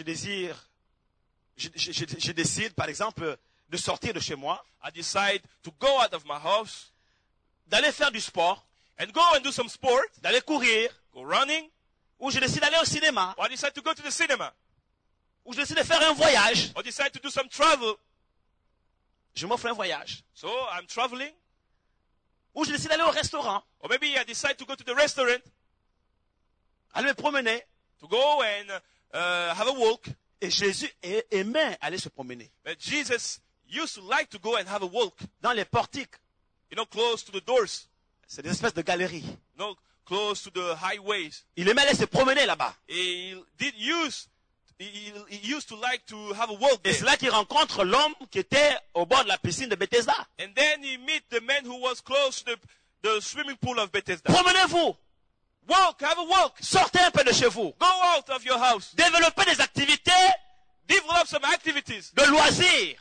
décide, par exemple, de sortir de chez moi, I decide to go out of my house d'aller faire du sport, and go and do some sport, d'aller courir, go running, ou je décide d'aller au cinéma, or I decide to go to the cinema, ou je décide de faire un voyage. or decide to do some travel. Je m'offre un voyage. So I'm traveling, Ou je décide d'aller au restaurant, or maybe I decide to go to the restaurant, aller me promener. to go and have a walk. Et Jésus aimait aller se promener But Jesus used to like to go and have a walk, dans les portiques. close to the doors, C'est des espèces de galeries. close to the highways. Il aimait aller se promener là-bas. He used to like to have a walk Et there. c'est là qu'il rencontre l'homme qui était au bord de la piscine de Bethesda. And then he meet the man who was close to the swimming pool of Bethesda. Promenez-vous. Walk, have a walk. Sortez un peu de chez vous. Go out of your house. Développez des activités Develop some activities. de loisirs.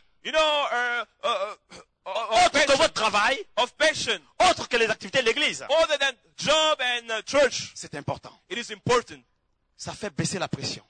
Autres que votre travail, Of passion, autres que les activités de l'église. other than job and church. C'est important. It is important. Ça fait baisser la pression.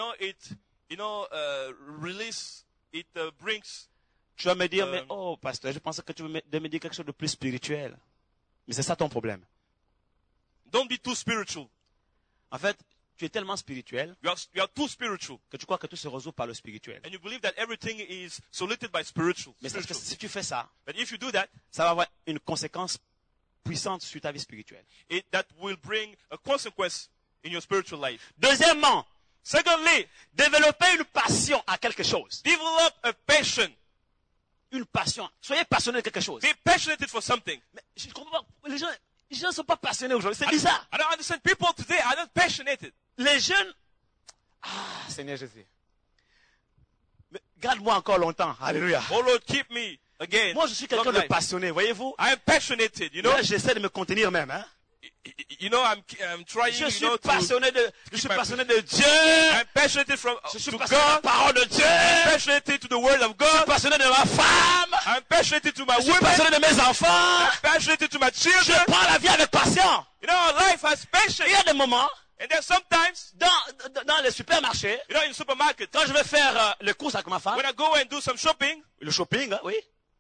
Release. It brings. Tu vas me dire, mais oh, pasteur, je pensais que tu veux me dire quelque chose de plus spirituel. Mais c'est ça ton problème. Don't be too spiritual. En fait, tu es tellement spirituel You are too spiritual, que tu crois que tout se résout par le spirituel. and you believe that everything is soluted by spiritual. Mais si tu fais ça, But if you do that, ça va avoir une conséquence puissante sur ta vie spirituelle. that will bring a consequence in your spiritual life. Deuxièmement, Secondly, développer une passion à quelque chose. develop a passion. Une passion. Soyez passionné de quelque chose. Be passionate for something. Mais je comprends pas. Les gens ne sont pas passionnés aujourd'hui. C'est bizarre. I don't understand. People today are not passionate. Les jeunes. Ah, Seigneur Jésus. Mais garde-moi encore longtemps. Alléluia. Oh Lord, keep me again. Moi, je suis quelqu'un Long de life. passionné. Voyez-vous? I am passionate, Là, j'essaie de me contenir même. Hein? I'm trying, Je suis to... passionné de Dieu. I'm passionate Je suis to passionné de la God. parole de Dieu. I'm passionate to the word of Je suis God. passionné de ma femme. I'm passionate to my Je suis women. passionné de mes enfants. I'm passionate to my Je children. prends la vie avec passion. Life has passion. Il y a des moments And then sometimes, dans les supermarchés, in supermarket, quand je vais faire les courses avec ma femme, when I go and do some shopping, le shopping, hein, oui.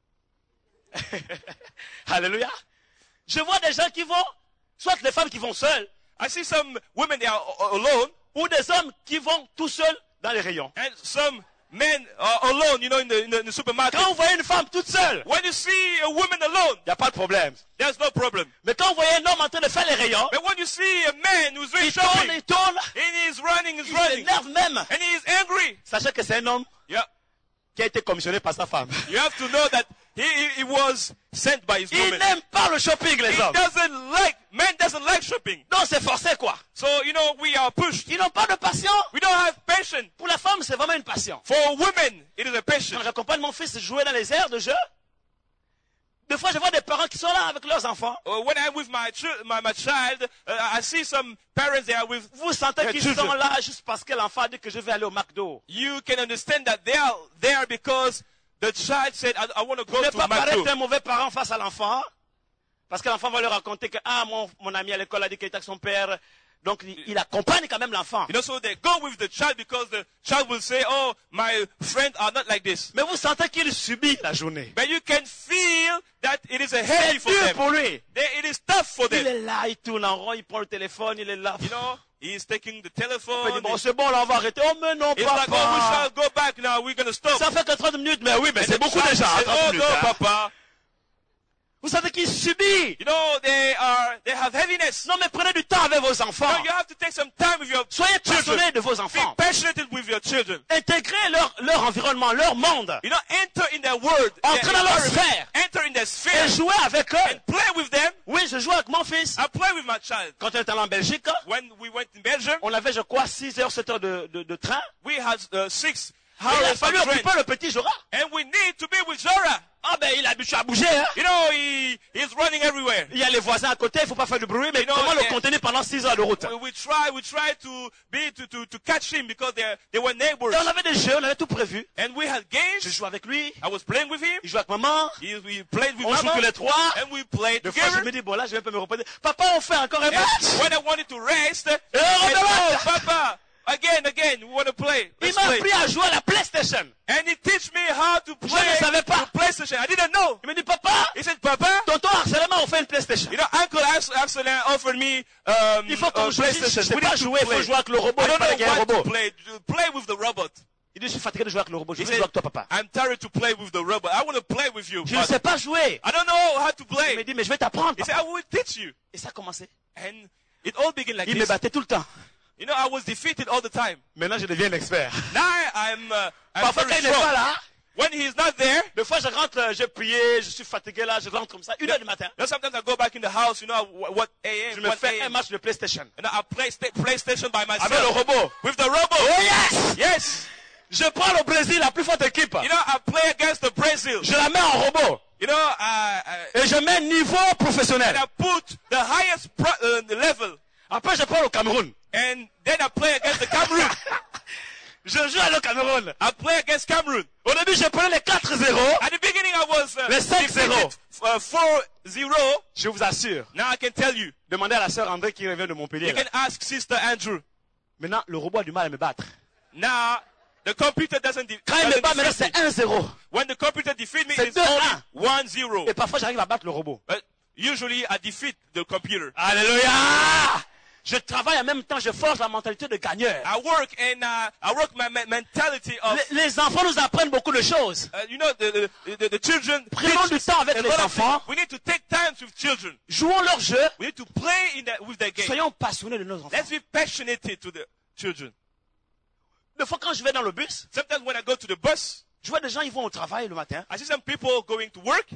Alléluia. Je vois des gens qui vont, soit les femmes qui vont seules, I see some women, they are alone, ou des hommes qui vont tout seuls dans les rayons. and some men are alone, in the supermarket. Quand vous voyez une femme toute seule, When you see a woman alone, il n'y a pas de problème. there's no problem. Mais quand vous voyez un homme en train de faire les rayons, But when you see a man who's doing il tourne, shopping, il tourne, and he's running, il s'énerve même. and he's angry, Sachez que c'est un homme yeah, qui a été commissionné par sa femme. you have to know that he was sent by his Il woman. n'aime pas le shopping, les hommes. Man doesn't like shopping. Donc c'est forcé, quoi. So, we are pushed. Ils n'ont pas de passion. We don't have passion. Pour la femme, c'est vraiment une passion. For women, it is a passion. Quand j'accompagne mon fils jouer dans les aires de jeu, des fois je vois des parents qui sont là avec leurs enfants. When I'm with my child, I see some parents there with Vous sentez their qu'ils children. sont là juste parce que l'enfant dit que je vais aller au McDo. You can understand that they are there because the child said, I want to go Ne to pas paraître McDo. un mauvais parent face à l'enfant. Parce que l'enfant va lui raconter que mon ami à l'école a dit qu'il était avec son père. Donc il accompagne quand même l'enfant. So they go with the child because the child will say, oh, my friends are not like this. Mais vous sentez qu'il subit la journée. But you can feel that it is a heavy C'est for dur them. pour lui. It is tough for Il them. est là, il tourne en rond, il prend le téléphone, il est là. You know, he is taking the Il telephone. dit, bon, c'est bon, là, on va arrêter. Oh, mais non, It's like, oh, we papa. shall go back now. We're going to stop. Ça fait que 30 minutes, mais oui, mais And c'est the beaucoup child déjà. said, 30 oh minutes, no, hein. Papa. Vous savez qu'il subit. You know, they have heaviness. Non, mais prenez du temps avec vos enfants. No, you have to take some time with your Soyez children. passionnés de vos Be enfants. passionate with your children. Intégrez leur environnement, leur monde. You know, enter in their world. Entrez their dans leur environment. sphère. Enter in their Et sphere. jouez avec eux. And play with them. Oui, je joue avec mon fils. I play with my child. Quand on était allé en Belgique, When we went in Belgium, on avait, je crois, 6 heures, 7 heures de train. we had 6 Il a hours fallu of train. occuper le petit Jora. And we need to be with Zora. Ah ben, il est habitué à bouger. Hein. You know, he's running everywhere. Il y a les voisins à côté, il faut pas faire de bruit, mais know, comment le yeah. contenir pendant 6 heures de route? We try to catch him because they were neighbors. Et on avait des jeux, on avait tout prévu. And we had Je games. jouais avec lui, I was playing with him. il jouait avec maman, We played with on joue Mama. tous les trois. And we played Des fois, je together. me dis, bon là, je vais pas me reposer. Papa, on fait encore un And match. when I wanted to rest, Et on I said, recommence. oh, Papa, again, we want to play. Il Let's m'a play. appris à jouer à la PlayStation. And he teach me how to Je play ne savais pas. the PlayStation. I didn't know. Il me dit, papa, He said, Papa, tonton harcèlement, on fait une PlayStation. you know, Uncle Absalom offered me Il faut qu'on joue. PlayStation. Je sais We pas need to jouer, il faut play. jouer avec le robot. I Il don't fallait qu'il y ait un know what to robot. play. Play with the robot. Il dit, je suis fatigué de jouer avec le robot. Je He veux jouer said, avec toi, papa. I'm tired to play with the robot. I want to play with you. Je ne But sais pas jouer. I don't know how to Il me play. dit, mais je vais t'apprendre. He said, I will teach you. Et ça a commencé. And it all began like Il me this. battait tout le temps. You know, I was defeated all the time. Maintenant, je deviens l'expert. Now I'm Parfois, quand very il n'est pas strong. là, When he's not there, des fois, je rentre, j'ai prié, je suis fatigué là, je rentre comme ça, 1h du matin. you know, sometimes I go back in the house, you know, what Je a.m., me 1 fais un a.m. match de PlayStation. And I play PlayStation by Avec le myself. robot. With the robot. Oh yes! Yes! Je prends le Brésil, la plus forte équipe. You know, I play against the Brazil. Je la mets en robot. You know, Et je mets niveau professionnel. and I put the highest level. Après, je prends le Cameroun. And then I play against the Cameroon. Je joue avec le Cameroun. I play against Cameroon. Au début, je prenais les 4-0. At the beginning, I was Les 5-0. 4-0. Je vous assure. Now I can tell you. Demandez à la sœur André qui revient de Montpellier. You là. can ask Sister Andrew. Maintenant, le robot a du mal à me battre. Now, the computer doesn't Quand il me bat, maintenant, defeat c'est me. 1-0. When the computer defeats me, C'est it's 2-1. only 1-0. Et parfois, j'arrive à battre le robot. But usually, I defeat the computer. Alléluia! Je travaille en même temps, je forge la mentalité de gagneur. I work and I work my mentality of, Les enfants nous apprennent beaucoup de choses. you know, the children. Prenons du temps avec A les lot of enfants. things. We need to take time with children. Jouons leur jeu. We need to play with their game. Soyons passionnés de nos enfants. Let's be passionate to the children. Des fois, quand je vais dans le bus, Sometimes when I go to the bus, je vois des gens, ils vont au travail le matin. I see some people going to work.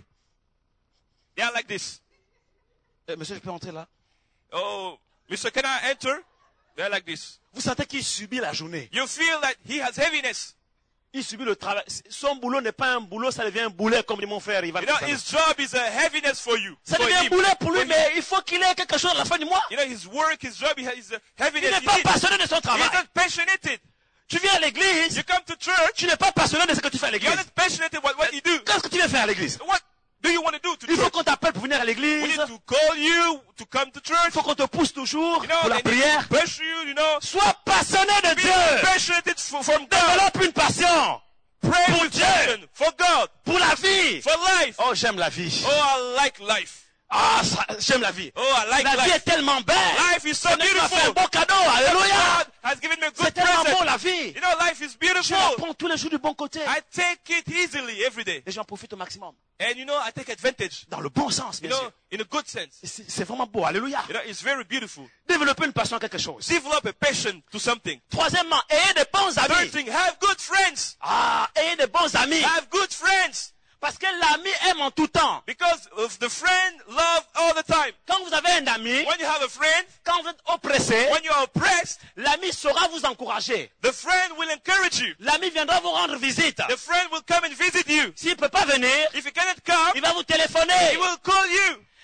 They are like this. Monsieur, je peux entrer là? Oh, Mr. Can I enter? They're like this. Vous sentez qu'il subit la journée. You feel that he has heaviness. Il subit le travail. Son boulot n'est pas un boulot, ça devient un boulet, comme dit mon frère. Il va You know, his job is a heaviness for you. Ça for devient un him. boulet pour lui, When mais il faut qu'il ait quelque chose à la fin du mois. you know, his work, his job, is a Il heaviness. n'est He pas needs- passionné de son He's travail. not passionate. Tu viens à l'église, You come to church, tu n'es pas passionné de ce que tu fais à you're l'église. not passionate what you do. Qu'est-ce que tu viens faire à l'église? What do you want to do to Il faut church? qu'on t'appelle pour venir à We l'église. need to call you to come to Il church. faut qu'on te pousse toujours You know, pour la they need prière. to push you, you know. Sois passionné de Be Dieu. passionate from God. Développe une passion Pray pour with Dieu. passion for God, pour la vie. for life. Oh, j'aime la vie. Oh, I like life. Ah, j'aime la vie. Oh, I like La vie life. est tellement belle. Life is so Seigneur m'a fait un beautiful. beau cadeau. Alléluia. God has given me a C'est good tellement beau present. la vie. You know, life is Je beautiful. la prends tous les jours du bon côté. I take it easily every day. Et j'en profite au maximum. And you know, I take advantage. Dans le bon sens, You bien know, sûr. in a good sense. C'est vraiment beau. Alléluia. You know, it's very beautiful. Développer une passion à quelque chose. Develop a passion to something. Troisièmement, ayez des bons Third amis. thing, have good friends. Ah, ayez des bons amis. Have good friends. Parce que l'ami aime en tout temps. Because of the friend love all the time. Quand vous avez un ami, When you have a friend, quand vous êtes oppressé, when you are oppressed, l'ami saura vous encourager. the friend will encourage you. L'ami viendra vous rendre visite. The friend will come and visit you. S'il ne peut pas venir, If he cannot come, il va vous téléphoner. he will call you.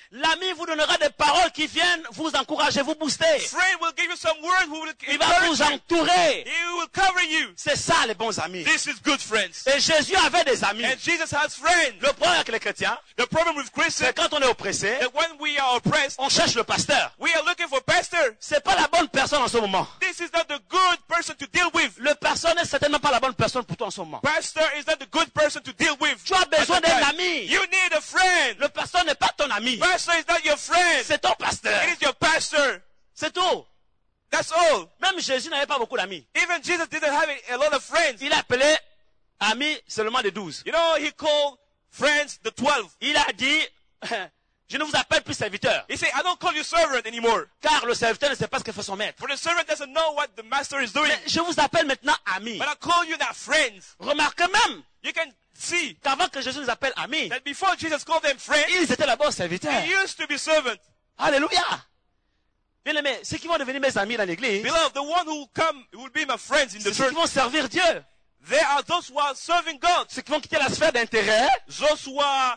L'ami vous donnera des paroles qui viennent vous encourager, vous booster. Friend will give you some words who will Il va encourage vous you. entourer. He will cover you. C'est ça les bons amis. This is good friends. Et Jésus avait des amis. And Jesus has friends. Le problème avec les chrétiens, The problem with c'est Christians quand on est oppressé, that when we are oppressed, on cherche le pasteur. we are looking for pastor. C'est pas la bonne personne en ce moment. This is not the good person to deal with. Le pasteur n'est certainement pas la bonne personne pour toi en ce moment. Pastor is not the good person to deal with. Tu as besoin At the d'un time. ami. You need a friend. Le pasteur n'est pas ton ami. Pastor is not your friend. C'est ton pasteur. It is your pastor. C'est tout. That's all. Même Jésus n'avait pas beaucoup d'amis. Even Jesus didn't have a lot of friends. Il appelait amis seulement des 12. You know, he called friends the 12. Il a dit, je ne vous appelle plus serviteur. He said, I don't call you servant anymore. Car le serviteur ne sait pas ce que fait son maître. For the servant doesn't know what the master is doing. Mais je vous appelle maintenant amis. But I call you now friends. Remarquez même You can see qu'avant que Jésus nous appelle amis, that before Jesus called them friends, ils étaient d'abord serviteurs. they used to be servants. Alléluia. Bien aimé, ceux qui vont devenir mes amis dans l'église, Beloved, the one who will be my friends in the c'est ceux church, qui vont servir Dieu. they are those who are serving God. Ceux qui vont quitter la sphère d'intérêt, Those who are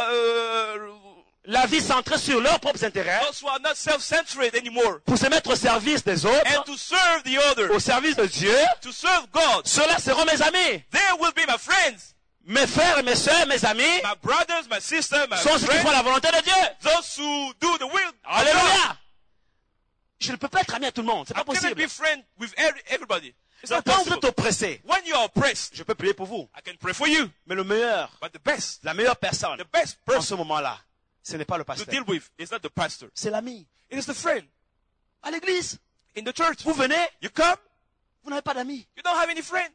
la vie centrée sur leurs propres intérêts, those who are not self-centered anymore, pour se mettre au service des and autres, to serve the other, au service de Dieu, to serve God. ceux-là seront mes amis. They will be my friends, Mes frères et mes sœurs, mes amis, my brothers, my sisters, my sont ceux qui font friends, la volonté de Dieu. those who do the will of God. Alléluia. Je ne peux pas être ami à tout le monde, c'est I pas cannot possible. be friend with everybody. It's not Donc, quand vous êtes possible. oppressé, When you are oppressed, je peux prier pour vous. I can pray for you. Mais le meilleur, But the best, la meilleure personne, the best en ce person moment-là, ce n'est pas le to pasteur. deal with is not the pastor. C'est l'ami. It is the friend. À l'église, In the church, vous venez, you come, vous n'avez pas d'amis. you don't have any friend.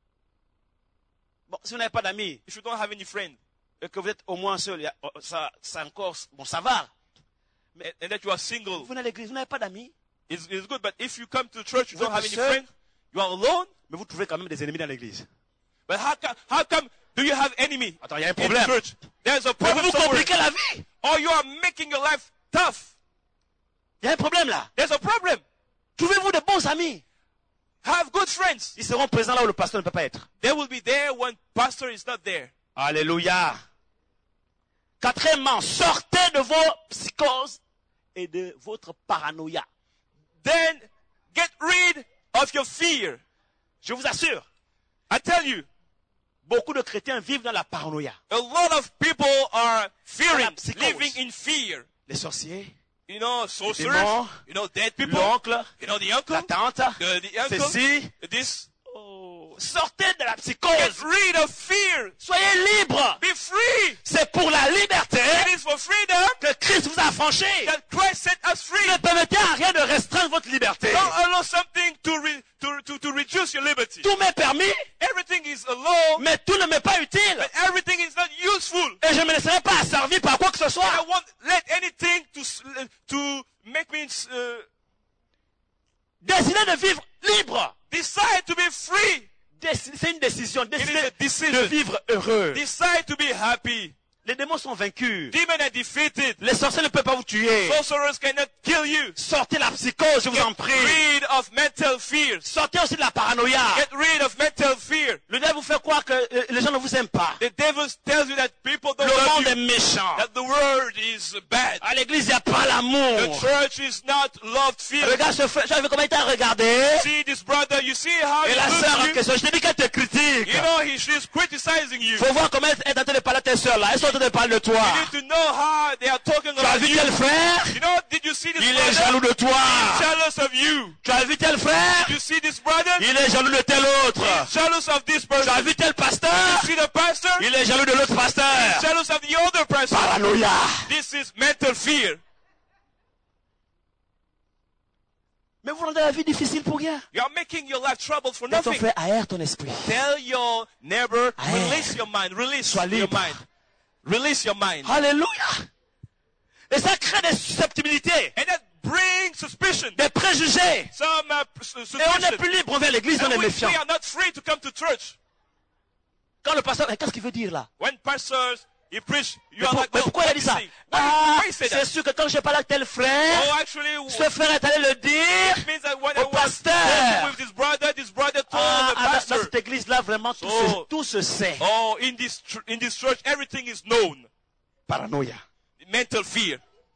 Bon, si vous n'avez pas d'amis, If you don't have any friend, et que vous êtes au moins seul, ça encore, bon, ça va. and that you are single, Vous venez à l'église, vous n'avez pas d'amis, it's good. But if you come to church, you Vous don't have êtes any seul. friend, you are alone. mais vous trouvez quand même des ennemis dans l'église. But how come do you have enemy Attends, il y a un in problème. church? There's a Mais problem vous somewhere. compliquez la vie. Or you are making your life tough. Il y a un problème là. There's a problem. Trouvez-vous de bons amis. Have good friends. Ils seront présents là où le pasteur ne peut pas être. They will be there when pastor is not there. Alléluia. Quatrièmement, sortez de vos psychoses et de votre paranoïa. Then get rid of your fear. Je vous assure, I tell you, beaucoup de chrétiens vivent dans la paranoïa. a lot of people are fearing, psychose. living in fear. Les sorciers, You know, sorcerers, démons, you know, dead people, l'oncle, you know, the uncle, la tante, the uncle, ceci. this. Oh, sortez de la Get psychose. rid of fear. Soyez libres. Be free. C'est pour la liberté It is for freedom que Christ vous a affranchi. that Christ set us free. Ne permettez à rien de restreindre votre liberté. Don't allow something to reduce your liberty. Tout m'est permis, Everything is allowed, mais tout ne m'est pas utile. but everything is not useful. Et je ne me laisserai pas asservir par quoi que ce I soit. won't let anything to make me Décidez de vivre libre. decide to be free. C'est une décision. It is a Décidez de decision. vivre heureux. Decide to be happy. Les démons sont vaincus. Demon are defeated. Les sorciers ne peuvent pas vous tuer. Sorcerers cannot kill you. Sortez la psychose, je vous en Get prie. rid of mental fears. Sortez aussi de la paranoïa. Get rid of mental fear. Le diable vous fait croire que les gens ne vous aiment pas. The devil tells you that people don't Le love monde est you, méchant. that the world is bad. À l'église, il n'y a pas The l'amour. church is not loved fear. Regarde ce frère, j'avais comment il t'a regardé. See this brother, you see how Et he la sœur en looks you? question, je t'ai dit qu'elle te critique. You know, she's criticizing you. Faut voir comment elle est en train de parler à tes sœurs là. Elles sont en train de parler de toi. You need to know how they are talking Tu as about vu you. tel frère? You know, did you see this Il est brother? jaloux de toi. Jealous of you. Tu as vu tel frère? Did you see this brother? Il est jaloux de tel autre. Jealous of this Tu as person. vu tel pasteur? See the pastor? Il est jaloux de l'autre pasteur. Jealous of the other person. Paranoïa. This is mental fear. Mais vous rendez la vie difficile pour rien. You are making your life troubled for Quand ton nothing. frère aère ton esprit. Tell your neighbor, Aère. release your mind, release Sois your libre. mind. Release your mind. Alléluia. Et ça crée des susceptibilités, And that brings suspicion. des préjugés. Some Et on suspicion. n'est plus libre, on vient à l'église, on And est we méfiant. are not free to come to church. Quand le pasteur, mais qu'est-ce qu'il veut dire là? When pastors, he preach, you Mais, are like, mais oh, pourquoi il what a dit is ça? he? Ah, Why he said c'est that? sûr que quand j'ai parlé avec tel frère, Oh, actually, ce frère est allé le dire. it means that when I au was pasteur. talking with this brother told Ah, the dans pastor, cette église-là, vraiment, Oh. tout se sait. oh, in this church, everything is known. Paranoïa. Mental fear.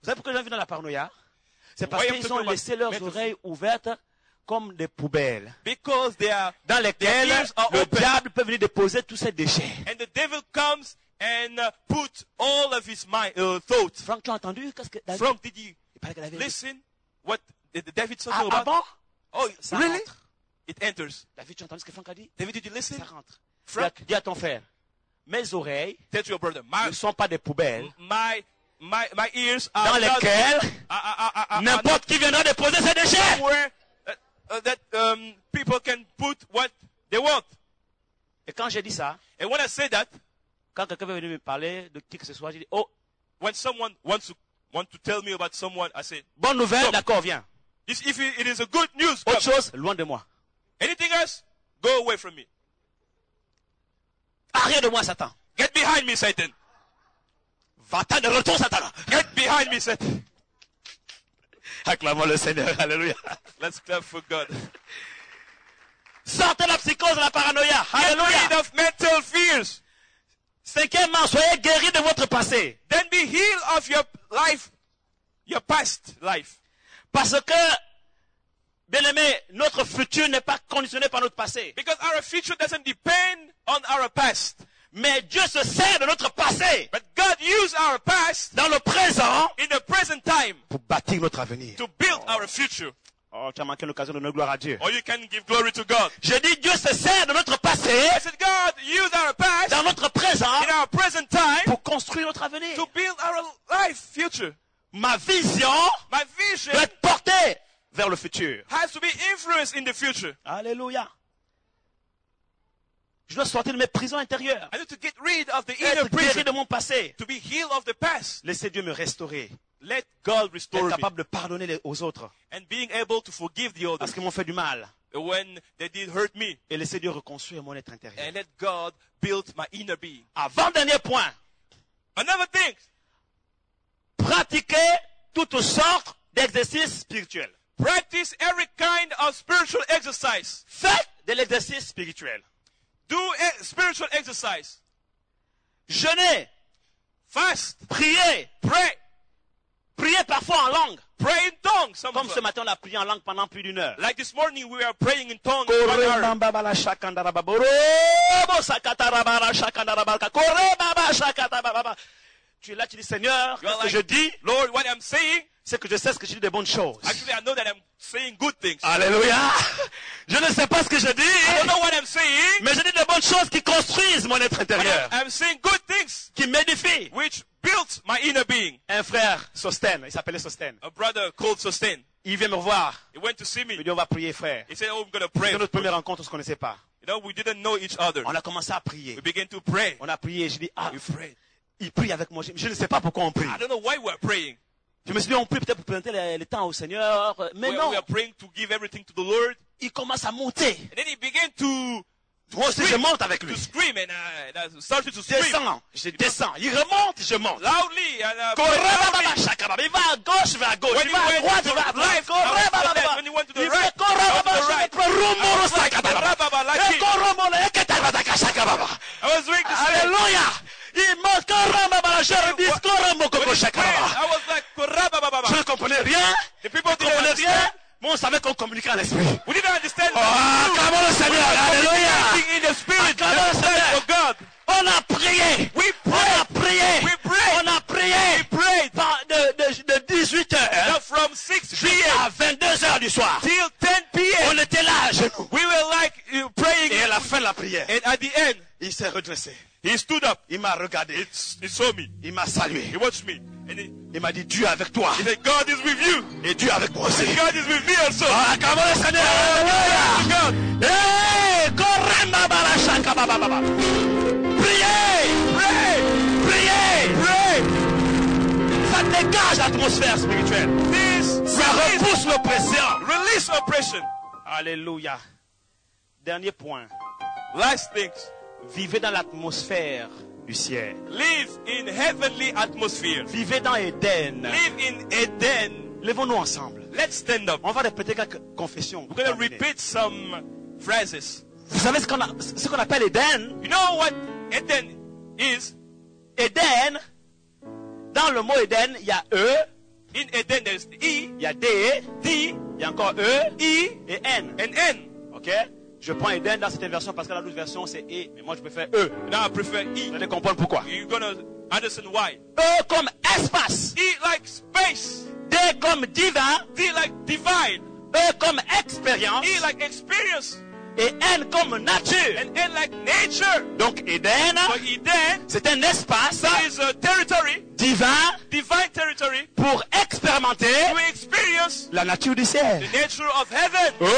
savez pourquoi les gens vivent dans la paranoïa? C'est parce Why I'm qu'ils talking ont about laissé leurs mental oreilles ouvertes comme des poubelles, Because they are, dans lesquelles ears are le open. diable peut venir déposer tous ses déchets. and the devil comes and put all of his mind, thoughts. Franck, tu as entendu? Qu'est-ce que David? From, did you Il paraît que David- listen what the David Ah, talking ah about? bon? Oh, Ça really? rentre. It enters. David, tu as entendu ce que Franck a dit? David, did you listen? Ça rentre. Franck, Dis à ton frère, mes oreilles tell to your brother, ne sont pas des poubelles my ears are dans not lesquelles are n'importe qui viendra déposer ses déchets. somewhere that people can put what they want. Et quand j'ai dit ça, And when I say that, quand quelqu'un veut venir me parler de qui que ce soit, j'ai dit, oh, when someone want to tell me about someone, I say, bonne nouvelle, Stop. d'accord, viens. if it is a good news, Autre come. chose, loin de moi. Anything else, go away from me. Arrière de moi, Satan. Get behind me, Satan. Va-t'en de retour, Satan. Get behind me, Satan. Acclamons le Seigneur, alléluia. Let's clap for God. Sortez la psychose, la paranoïa, Get rid alléluia. of mental fears. Cinquièmement, soyez guéris de votre passé. Then be healed of your life, your past life. Parce que, bien aimé, notre futur n'est pas conditionné par notre passé. Because our future doesn't depend on our past. Mais Dieu se sert de notre passé But God used our past dans le présent in the present time pour bâtir notre avenir. to build our future. Oh, tu as manqué l'occasion de donner gloire à Dieu. Or you can give glory to God. Je dis Dieu se sert de notre passé I said, God used our past dans notre présent in our present time pour construire notre avenir. to build our life future. Ma vision My vision doit être portée vers le futur. has to be influenced in the future. Alléluia. Je dois sortir de mes prisons intérieures. I need to get rid of the inner Être guéri prison de mon passé. to be healed of the past. Laissez Dieu me restaurer. Let God restore Être me capable de pardonner aux autres. and being able to forgive the others Parce qu'ils m'ont fait du mal. when they did hurt me, Et laissez Dieu reconstruire mon être intérieur. and let God build my inner being. Avant-dernier point. Another thing, Pratiquez toutes sortes d'exercices spirituels. practice every kind of spiritual exercise. Faites de l'exercice spirituel. Do spiritual exercise. Jeûnez, Fast. priez, Pray. priez parfois en langue. Pray in tongues. Comme ce matin, on a prié en langue pendant plus d'1 heure. Like this morning, we are praying in tongues. 1 hour. Tu es là, tu dis Seigneur, You are ce que like, je dis, Lord, what I'm saying, c'est que je sais ce que je dis de bonnes choses. actually, I know that I'm saying good things. Alléluia. Je ne sais pas ce que je I don't dis, know what I'm saying, mais je dis de bonnes choses qui construisent mon être but intérieur, I'm saying good things qui m'édifient. which built my inner being. Un frère, Sostène, il s'appelait Sostène. A brother called Sustain. Il vient me voir. He went to see Il me me. dit, on va prier, frère. He said, oh, I'm going to pray. C'était notre première rencontre, on ne se connaissait pas. You know, we didn't know each other. On a commencé à prier. We began to pray. On a prié, je dis, ah, We prayed. il prie avec moi. Je ne sais pas pourquoi on prie. I don't know why we're praying. Je me suis dit, on prie peut-être pour présenter les temps au Seigneur. Mais non, We are praying to give everything to the Lord. il commence à monter. And then he began to Moi aussi, je monte avec lui. scream, and I started to scream Descends, je descends. Il remonte, je monte. loudly. And Il va à gauche, il va à gauche. When Il he va à went droite, to il va à the droite. left, I was to the left. When he went to the Il right, fait I was to the right. I was doing the same. Alléluia. Il monte Korababa, je redis Koraboko When he prayed, Shakababa. I was like, Je ne comprenais rien. The people Je ne didn't comprenais rien. understand. Mais on savait qu'on communiquait en l'esprit. We didn't understand. Ah, comment le Seigneur, alléluia. Communicating in the spirit. Come on, That's for God. On a prié. We On a prayed. prié. We prayed. On a prié. We prayed. De 18 Now heures from 6 jusqu'à p.m. 22 heures du soir. till 10 p.m. On était là à genoux. We were like praying. Et à la fin de la prière, And at the end, il s'est redressé. he stood up. Il m'a regardé. He saw me. Il m'a salué. He watched me. And Il m'a dit, Dieu est avec toi. he said, God is with you. Et Dieu est avec moi aussi. God is with me also. Ah, comment le Seigneur, alléluia. God. Hey, Koramba Bala Shaka Baba Baba. Priez. Pray. Priez. Pray. Ça dégage l'atmosphère spirituelle. This Ça repousse l'oppression. release oppression. Alléluia. Dernier point. Last things. Vivez dans l'atmosphère du ciel. Live in heavenly atmosphere. Vivez dans Éden. Live in Eden. Lèvons-nous ensemble. Let's stand up. On va répéter quelques confessions. We're going to repeat some phrases. Vous savez ce qu'on appelle Éden? You know what Eden is? Éden, dans le mot Éden, il y a E, In Eden, there's E, Il y a D, D, il y a encore E E, et N. and N. Ok? Je prends Eden dans cette version parce que la l'autre version c'est E, mais moi je préfère E. Now I prefer Vous E. allez comprendre pourquoi. You're gonna understand why. E comme espace, E like space. D comme divin, D like divine. E comme expérience E like experience. et N comme nature. And N like nature. Donc Eden, So Eden c'est un espace is a territory, divin divine territory, pour expérimenter to experience la nature du ciel. the nature of heaven. Oh,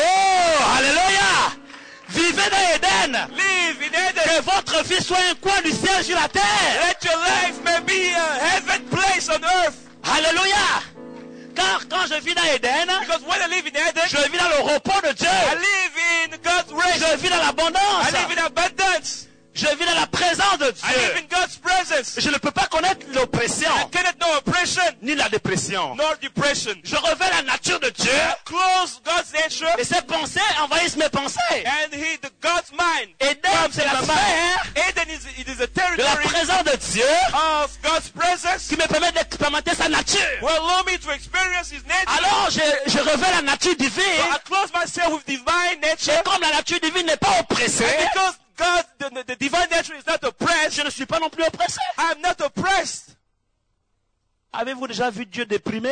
alléluia! Vivez dans Eden. Live in Eden. Que votre vie soit un coin du ciel sur la terre. Let your life may be a heaven place on earth. Alléluia! Car quand je vis dans Eden, Because when I live in Eden, je vis dans le repos de Dieu. I live in God's rest. Je vis dans l'abondance. I live in abundance. Je vis dans la présence de I live Dieu. in God's presence. Je ne peux pas connaître l'oppression I cannot know oppression ni la dépression. nor depression. Je revais la nature de Dieu Close God's nature, et ses pensées envahissent mes pensées. and God's mind Eden, c'est la comes in my sphère mind. Eden it is a de la territory présence de Dieu of God's presence. qui me permet d'expérimenter sa nature. Will allow me to experience His nature. Alors je revais la nature So divine I close myself with divine nature, et comme la nature divine n'est pas oppressée, and because God, the divine nature is not oppressed, je ne suis pas non plus oppressé. I am not oppressed. Avez-vous déjà vu Dieu déprimé?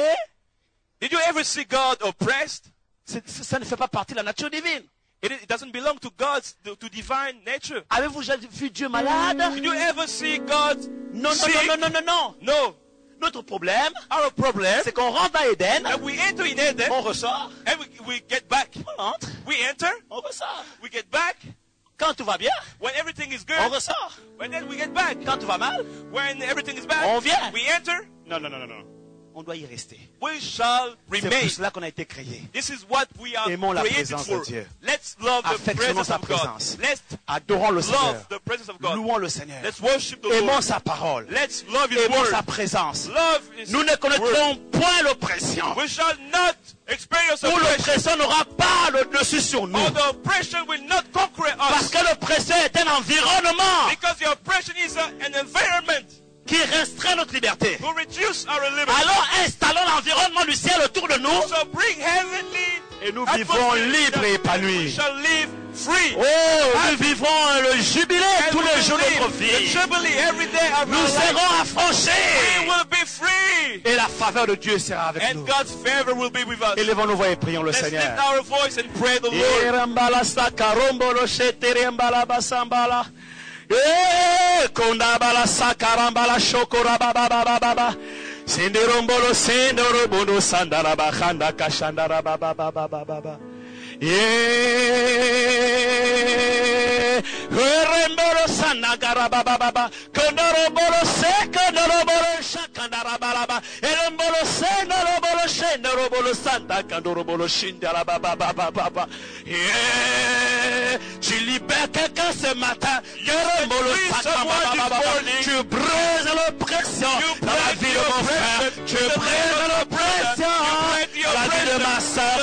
Did you ever see God oppressed? Ça ne fait pas partie de la nature divine. It doesn't belong to God's to divine nature. Avez-vous déjà vu Dieu malade? Did you ever see God Non, non, sick? non, non, non, non, non. No. Notre problème, Our problem c'est qu'on rentre dans Eden, that we enter in Eden on ressort, and we get back. on entre, We enter, on ressort. we get back. Quand tout va bien, When everything is on good, ressort. and then we get back. Quand tout va mal, When everything is bad, on vient. we enter. Non, non, non, non, non. On doit y rester. We shall C'est remain. pour cela qu'on a été créé. This is what we are Aimons la created présence for. de Dieu. Let's love the Affectionnons presence sa of God. présence. Let's Adorons le Seigneur. love the presence of God. Louons le Seigneur. Let's worship the Aimons Lord. sa parole. Let's love His Aimons word. sa présence. Love His Nous ne word. connaîtrons point l'oppression. We shall not experience Où oppression. l'oppression n'aura pas le dessus sur nous. Or the oppression will not conquer Parce us. que l'oppression est un environnement Because the oppression is an environment qui restreint notre liberté. to reduce our liberty. Alors installons l'environnement du ciel autour de nous So bring heavenly et nous atmosphere vivons libres et that we épanouis. shall live free. Oh, nous vivons le jubilé And tous we les will jours de notre live the vie. jubilee every day of Nous our life. serons We affranchis will be free. et la faveur de Dieu sera avec And nous. God's favor will be with us. Élevons nos voix et prions le Let's lift Seigneur. our voice and pray the Lord. Irambala sakarombolo sheterembala basambala. Kondabala sakarambala shokora baba baba baba. Senderombolo sendorobono sandara bachanda kashandara baba baba baba. Rembolo sanagara baba baba. Kondorobolo sekondorobolo shakandara baba. Erembolo sendorobolo shendorobolo santa kandorobolo shindara baba baba baba. Tu libères quelqu'un ce matin. Tu brises l'oppression dans la vie de mon frère. Tu brises l'oppression dans la vie de ma soeur.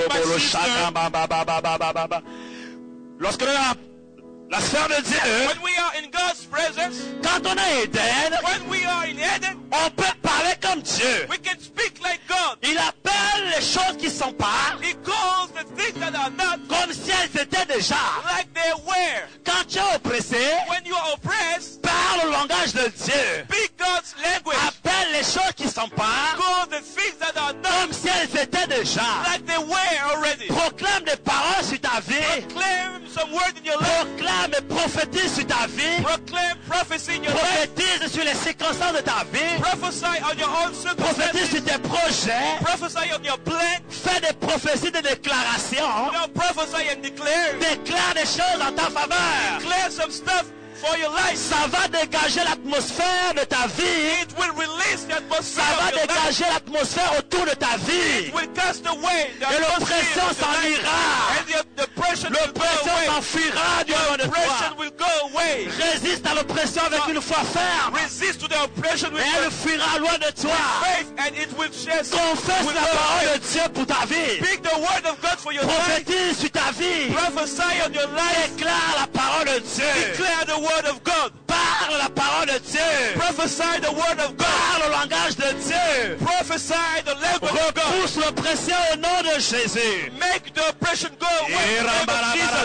Lorsque la sphère de Dieu, When we are in God's presence, quand on est Éden, when we are in Eden, on peut parler comme Dieu. we can speak like God. Il appelle les choses qui sont pas He calls the things that are not comme si elles étaient déjà. like they were. Quand tu es oppressé, When you are oppressed, parle le langage de Dieu. speak God's language. Appelle les choses qui sont pas Call the things that are not comme si elles étaient déjà. like they were already. Proclame des paroles sur ta vie. Proclaim some word in your life. Proclame et prophétise sur ta vie. Proclaim prophecy in your life. Prophétise sur les circonstances de ta vie. Prophesy on your own Prophétise sur circumstances. tes projets. Prophesy on your plan. Fais des prophéties, des déclarations. Now prophesy and declare. Déclare des choses en ta faveur. Declare some stuff for your life. Ça va dégager l'atmosphère de ta vie. It will release the atmosphere Ça va of your life. dégager l'atmosphère autour de ta vie. It will cast away the Et l'oppression atmosphere of s'en your life. ira. And the oppression will go L'oppression away. s'enfuira du devant de Oppression toi. will go away. Résiste à l'oppression avec une foi ferme. Resist to the oppression with Et elle fuira loin de toi. faith, and it will just Confesse will la go parole away. de Dieu pour ta vie. Speak the word of God for your life. Prophétise sur ta vie. Prophesy on your life. Déclare la parole de Dieu. Declare the word of God. Parle la la parole de Dieu. Prophesy the word of God. Parle le langage de Dieu. Prophesy the language of God. Repousse l'oppression au nom de Jésus. Make the oppression go away in the name of Jesus.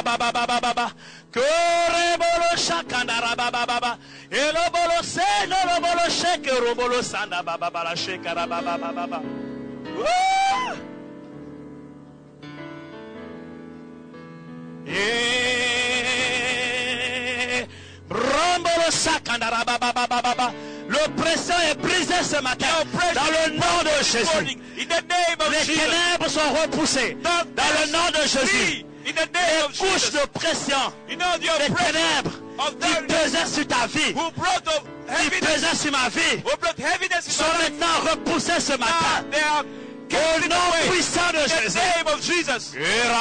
Korebolo shakandara baba baba. Elobolo seno lobolo sheke robolo sanda baba baba shekara baba baba. L'oppression est brisée ce matin dans le nom de Jésus. Les ténèbres sont repoussées dans le nom de Jésus. Les couches d'oppression, les ténèbres qui pesaient sur ta vie, qui pesaient sur ma vie, sont maintenant repoussées ce matin. Au nom puissant de Jésus.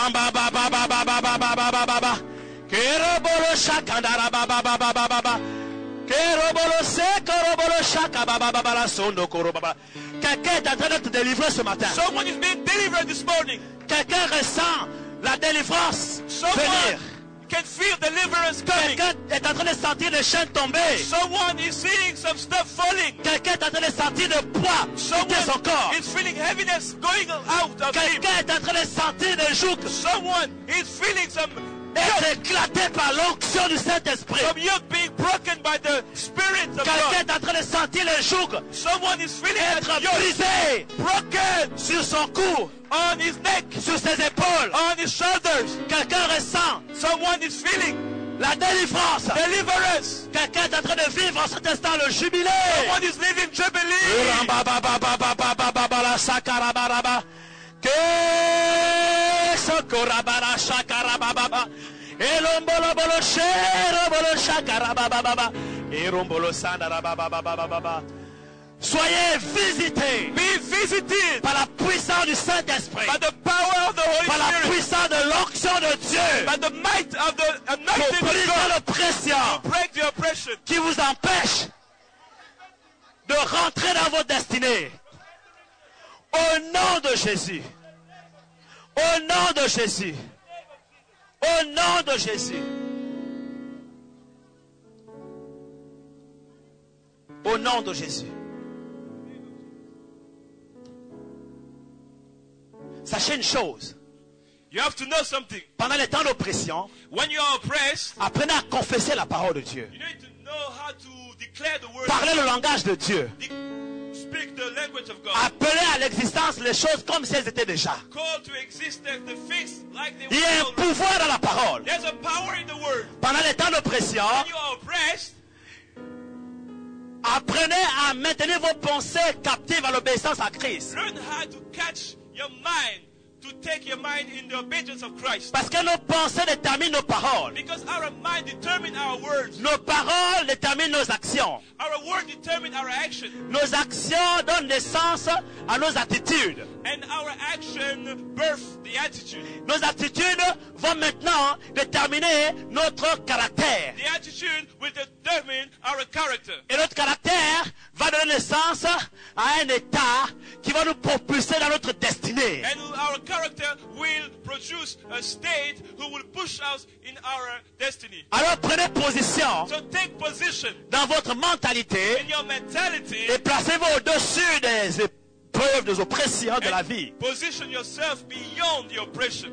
Quelqu'un est en train de te délivrer ce matin. Someone is being delivered this morning. Quelqu'un ressent la délivrance venir. Someone can feel deliverance coming. Quelqu'un est en train de sentir des chaînes tomber. Someone is seeing some stuff falling. Quelqu'un est en train de sentir le poids quitter son corps. Someone is feeling heaviness going out of him. Quelqu'un est en train de sentir des joues Someone is feeling some être éclaté par l'onction du Saint-Esprit. yoke being broken by the Spirit of Quelqu'un God. est en train de sentir les joues Someone is feeling être that yoke brisé broken sur son cou, on his neck, sur ses épaules. on his shoulders. Quelqu'un ressent Someone is feeling la délivrance. deliverance. Quelqu'un est en train de vivre en cet instant le jubilé. Someone is living jubilee. Soyez visités Be visited par la puissance du Saint-Esprit, by the power of the Holy par la Spirit, puissance de l'onction de Dieu, by the might of the pour anointing of briser God, l'oppression to break the oppression qui vous empêche de rentrer dans votre destinée. Au nom de Jésus. Au nom de Jésus. Au nom de Jésus. Au nom de Jésus. Sachez une chose. You have to know something. Pendant les temps d'oppression, When you are oppressed, apprenez à confesser la parole de Dieu. you need to know how to declare the word. Parlez le langage de Dieu. Speak the language of God. Appelez à l'existence les choses comme si elles étaient déjà. Call to existence the things like they Il y a un were. pouvoir dans la parole. There's a power in the word. Pendant les temps d'oppression, When you are oppressed, apprenez à maintenir vos pensées captives à l'obéissance à Christ. learn how to catch your mind, to take your mind in the obedience of Christ. Parce que nos pensées déterminent nos paroles. Because our mind determines our words. Nos paroles déterminent nos actions. Our word determines our action. Nos actions donnent naissance à nos attitudes. And our action births the attitude. Nos attitudes vont maintenant déterminer notre caractère. The attitude will determine our character. Et notre caractère va donner naissance à un état qui va nous propulser dans notre destinée. And our character will produce a state who will push us in our destiny. Alors prenez position So take position dans votre mentalité in your mentality. et placez-vous au-dessus des épreuves, des oppressions de la vie. Position yourself beyond the oppression.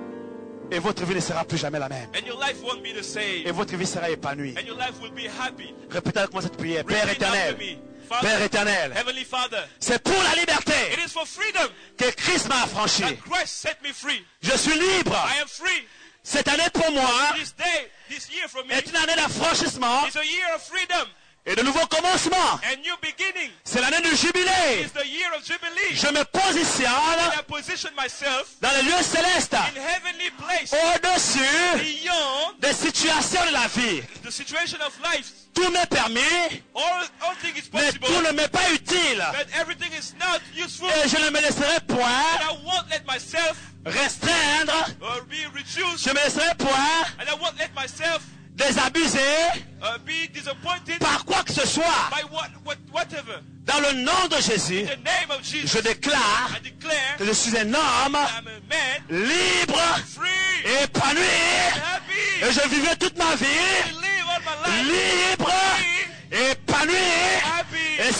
Et votre vie ne sera plus jamais la même. And your life won't be the same. Et votre vie sera épanouie. And your life will be happy. Répétez avec moi cette prière. Père Repeat éternel, after me. Père Father, éternel, Heavenly Father, c'est pour la liberté it is for freedom que Christ m'a affranchi. that Christ set me free. Je suis libre. I am free. Cette année pour moi This day, this year for me, est une année d'affranchissement is a year of freedom. et de nouveaux commencements. A new beginning. C'est l'année du jubilé. It's the year of Jubilee. Je me positionne And I position myself dans les lieux célestes, in heavenly place, au-dessus beyond des situations de la vie. the situation of life. Tout m'est permis, All things is mais possible, tout ne m'est pas utile. but everything is not useful. Et je ne me laisserai point And I won't let myself restreindre, be reduced. je me laisserai point And I won't let myself désabuser be disappointed par quoi que ce soit. by whatever. Dans le nom de Jésus, In the name of Jesus, je déclare I declare que je suis un homme I'm a man libre, free, épanoui, happy, et je vivrai toute ma vie I live all my life libre, free,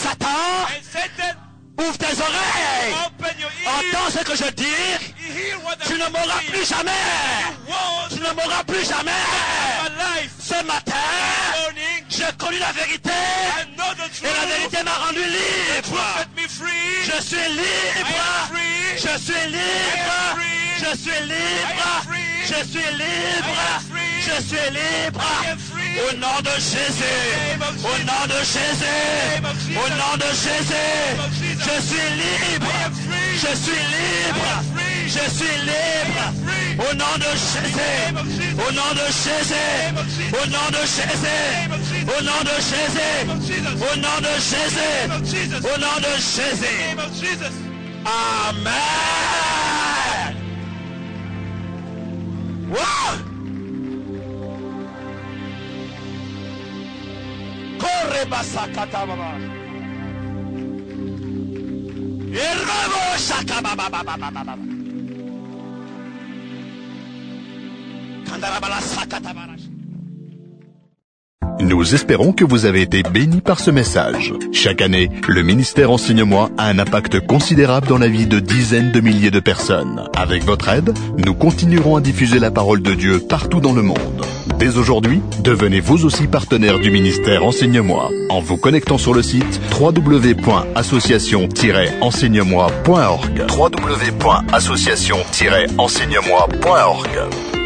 Satan, And Satan, ouvre tes oreilles. open your ears. Entends ce que je dis. Hear what Tu ne I'm mourras saying. plus jamais. Won't Tu ne mourras plus jamais. my life. Ce matin, Morning, j'ai connu la vérité. I know the Et la truth. vérité m'a rendu libre. Set me free. Je suis libre. I am free. Je suis libre. Je suis libre. Je suis libre. Je suis libre. Au nom de Jésus. Au nom de Jésus. Au nom de Jésus. Je suis libre. Je suis libre. Je suis libre. Au nom de Jésus. Au nom de Jésus. Au nom de Jésus. Au nom de Jésus. Au nom de Jésus. Au nom de Jésus. Name of Jesus. Amen. Wow. Corre basakata baba. Erabo shaka baba baba baba. Kandara bala sakata baba. Nous espérons que vous avez été bénis par ce message. Chaque année, le ministère Enseigne-moi a un impact considérable dans la vie de dizaines de milliers de personnes. Avec votre aide, nous continuerons à diffuser la parole de Dieu partout dans le monde. Dès aujourd'hui, devenez vous aussi partenaire du ministère Enseigne-moi en vous connectant sur le site www.association-enseigne-moi.org. www.association-enseigne-moi.org.